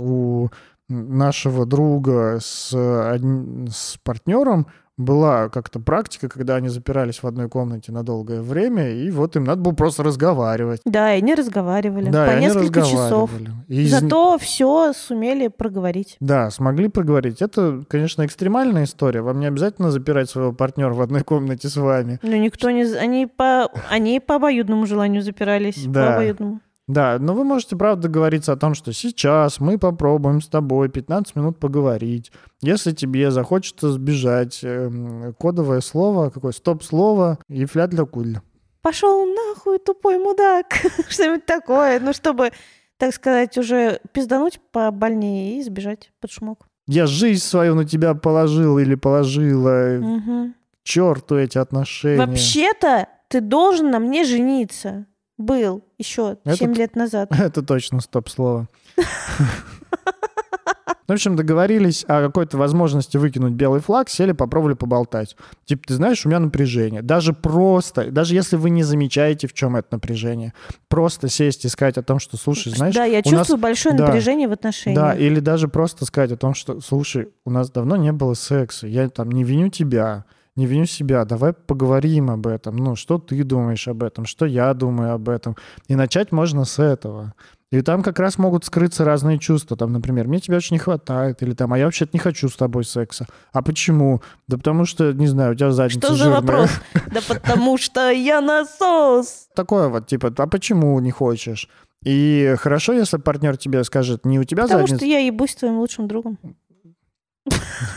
Speaker 1: у нашего друга с, одним, с партнером была как-то практика, когда они запирались в одной комнате на долгое время, и вот им надо было просто разговаривать.
Speaker 2: Да, и они разговаривали
Speaker 1: да,
Speaker 2: по
Speaker 1: и
Speaker 2: несколько часов.
Speaker 1: И
Speaker 2: Зато из... все сумели проговорить.
Speaker 1: Да, смогли проговорить. Это, конечно, экстремальная история. Вам не обязательно запирать своего партнера в одной комнате с вами.
Speaker 2: Ну, никто не... Они по, они по обоюдному желанию запирались.
Speaker 1: Да.
Speaker 2: По обоюдному.
Speaker 1: Да, но вы можете, правда, договориться о том, что сейчас мы попробуем с тобой пятнадцать минут поговорить. Если тебе захочется сбежать, э, кодовое слово, какое стоп-слово и фля-для-куль.
Speaker 2: Пошел нахуй, тупой мудак. Что-нибудь такое. Ну, чтобы, так сказать, уже пиздануть побольнее и сбежать под шумок.
Speaker 1: Я жизнь свою на тебя положил или положила.
Speaker 2: Угу.
Speaker 1: К черту эти отношения.
Speaker 2: Вообще-то ты должен на мне жениться. Был еще семь лет назад.
Speaker 1: Это точно стоп-слово. В общем, договорились о какой-то возможности выкинуть белый флаг, сели, попробовали поболтать. Типа, ты знаешь, у меня напряжение. Даже просто, даже если вы не замечаете, в чем это напряжение, просто сесть и сказать о том, что, слушай, знаешь...
Speaker 2: Да, я чувствую нас... большое
Speaker 1: да,
Speaker 2: напряжение в отношениях.
Speaker 1: Да, или даже просто сказать о том, что, слушай, у нас давно не было секса, я там не виню тебя, не виню себя, давай поговорим об этом. Ну, что ты думаешь об этом, что я думаю об этом. И начать можно с этого. И там как раз могут скрыться разные чувства. Там, например, мне тебя очень не хватает. Или там, а я вообще-то не хочу с тобой секса. А почему? Да потому что, не знаю, у тебя задница
Speaker 2: что
Speaker 1: жирная.
Speaker 2: Что за вопрос? Да потому что я насос.
Speaker 1: Такое вот, типа, а почему не хочешь? И хорошо, если партнер тебе скажет, не у тебя
Speaker 2: потому
Speaker 1: задница...
Speaker 2: Потому что я ебусь с твоим лучшим другом.
Speaker 1: Ну,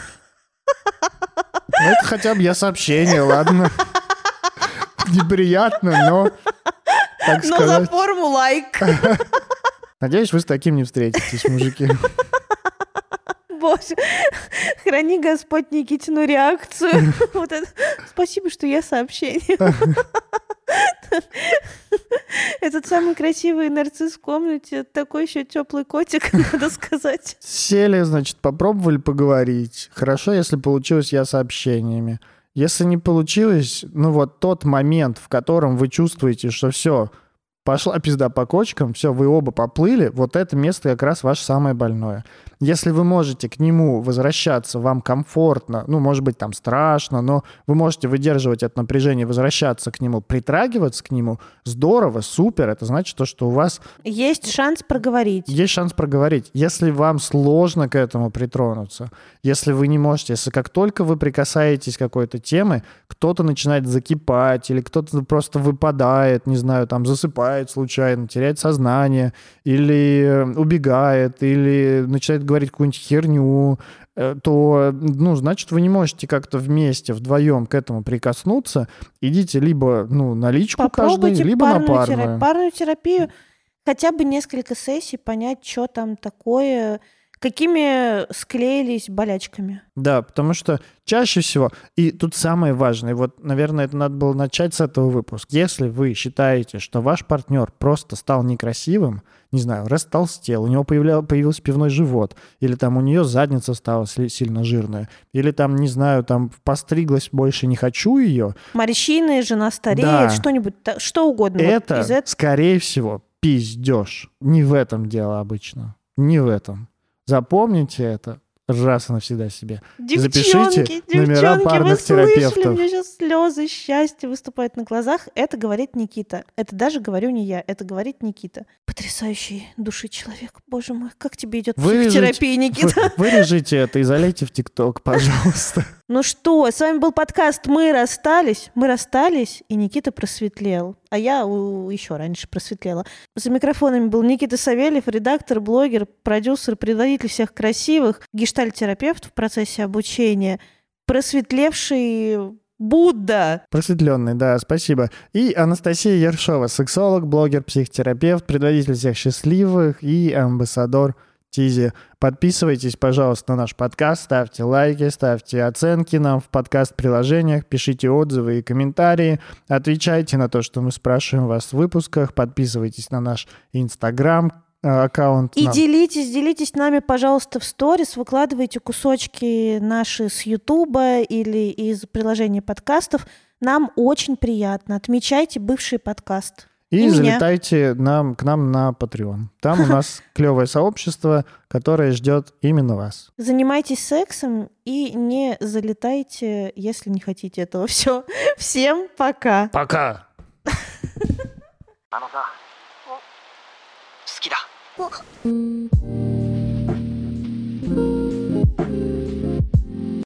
Speaker 1: это хотя бы я сообщение, ладно. Неприятно, но... Так
Speaker 2: но
Speaker 1: сказать.
Speaker 2: за форму лайк.
Speaker 1: Надеюсь, вы с таким не встретитесь, мужики.
Speaker 2: Боже, храни Господь Никитину реакцию. Вот это. Спасибо, что я сообщение. Этот самый красивый нарцисс в комнате, такой еще теплый котик, надо сказать.
Speaker 1: Сели, значит, попробовали поговорить. Хорошо, если получилось, я сообщениями. Если не получилось, ну вот тот момент, в котором вы чувствуете, что все, пошла пизда по кочкам, все, вы оба поплыли, вот это место как раз ваше самое больное. Если вы можете к нему возвращаться, вам комфортно, ну, может быть, там страшно, но вы можете выдерживать это напряжение, возвращаться к нему, притрагиваться к нему, здорово, супер, это значит то, что у вас...
Speaker 2: Есть шанс проговорить.
Speaker 1: Есть шанс проговорить. Если вам сложно к этому притронуться, если вы не можете, если как только вы прикасаетесь к какой-то теме, кто-то начинает закипать, или кто-то просто выпадает, не знаю, там засыпает случайно, теряет сознание, или убегает, или начинает говорить какую-нибудь херню, то, ну, значит, вы не можете как-то вместе, вдвоем к этому прикоснуться. Идите либо, ну, на личку каждый, либо на парную.
Speaker 2: Терапию, парную терапию, хотя бы несколько сессий, понять, что там такое, какими склеились болячками.
Speaker 1: Да, потому что чаще всего, и тут самое важное, вот, наверное, это надо было начать с этого выпуска. Если вы считаете, что ваш партнер просто стал некрасивым, не знаю, растолстел, у него появля... появился пивной живот, или там у нее задница стала сильно жирная, или там, не знаю, там постриглась, больше не хочу ее.
Speaker 2: Морщины, жена стареет, да. Что-нибудь, что угодно.
Speaker 1: Это,
Speaker 2: вот из этого...
Speaker 1: скорее всего, пиздеж. Не в этом дело обычно. Не в этом. Запомните это раз и навсегда себе.
Speaker 2: Девчонки,
Speaker 1: запишите номера парных
Speaker 2: вы
Speaker 1: терапевтов.
Speaker 2: Слышали? У меня сейчас слезы счастья выступают на глазах. Это говорит Никита. Это даже говорю не я. Это говорит Никита. Потрясающий души человек. Боже мой, как тебе идет психотерапия, Никита?
Speaker 1: Вы, вырежите это и залейте в ТикТок, пожалуйста.
Speaker 2: Ну что, с вами был подкаст «Мы расстались». Мы расстались, и Никита просветлел. А я у, еще раньше просветлела. За микрофонами был Никита Савельев, редактор, блогер, продюсер, предводитель всех красивых, гештальт-терапевт в процессе обучения, просветлевший Будда.
Speaker 1: Просветленный, да, спасибо. И Анастасия Ершова, сексолог, блогер, психотерапевт, предводитель всех счастливых и амбассадор Тизи. Подписывайтесь, пожалуйста, на наш подкаст, ставьте лайки, ставьте оценки нам в подкаст-приложениях, пишите отзывы и комментарии, отвечайте на то, что мы спрашиваем вас в выпусках, подписывайтесь на наш Инстаграм, аккаунт.
Speaker 2: И
Speaker 1: нам.
Speaker 2: делитесь, делитесь с нами, пожалуйста, в сторис, выкладывайте кусочки наши с Ютуба или из приложения подкастов. Нам очень приятно. Отмечайте бывший подкаст.
Speaker 1: И,
Speaker 2: и
Speaker 1: залетайте нам, к нам на Patreon. Там у нас клевое сообщество, которое ждет именно вас.
Speaker 2: Занимайтесь сексом и не залетайте, если не хотите этого. Все. Всем пока.
Speaker 1: Пока.
Speaker 3: あのさ、好きだ。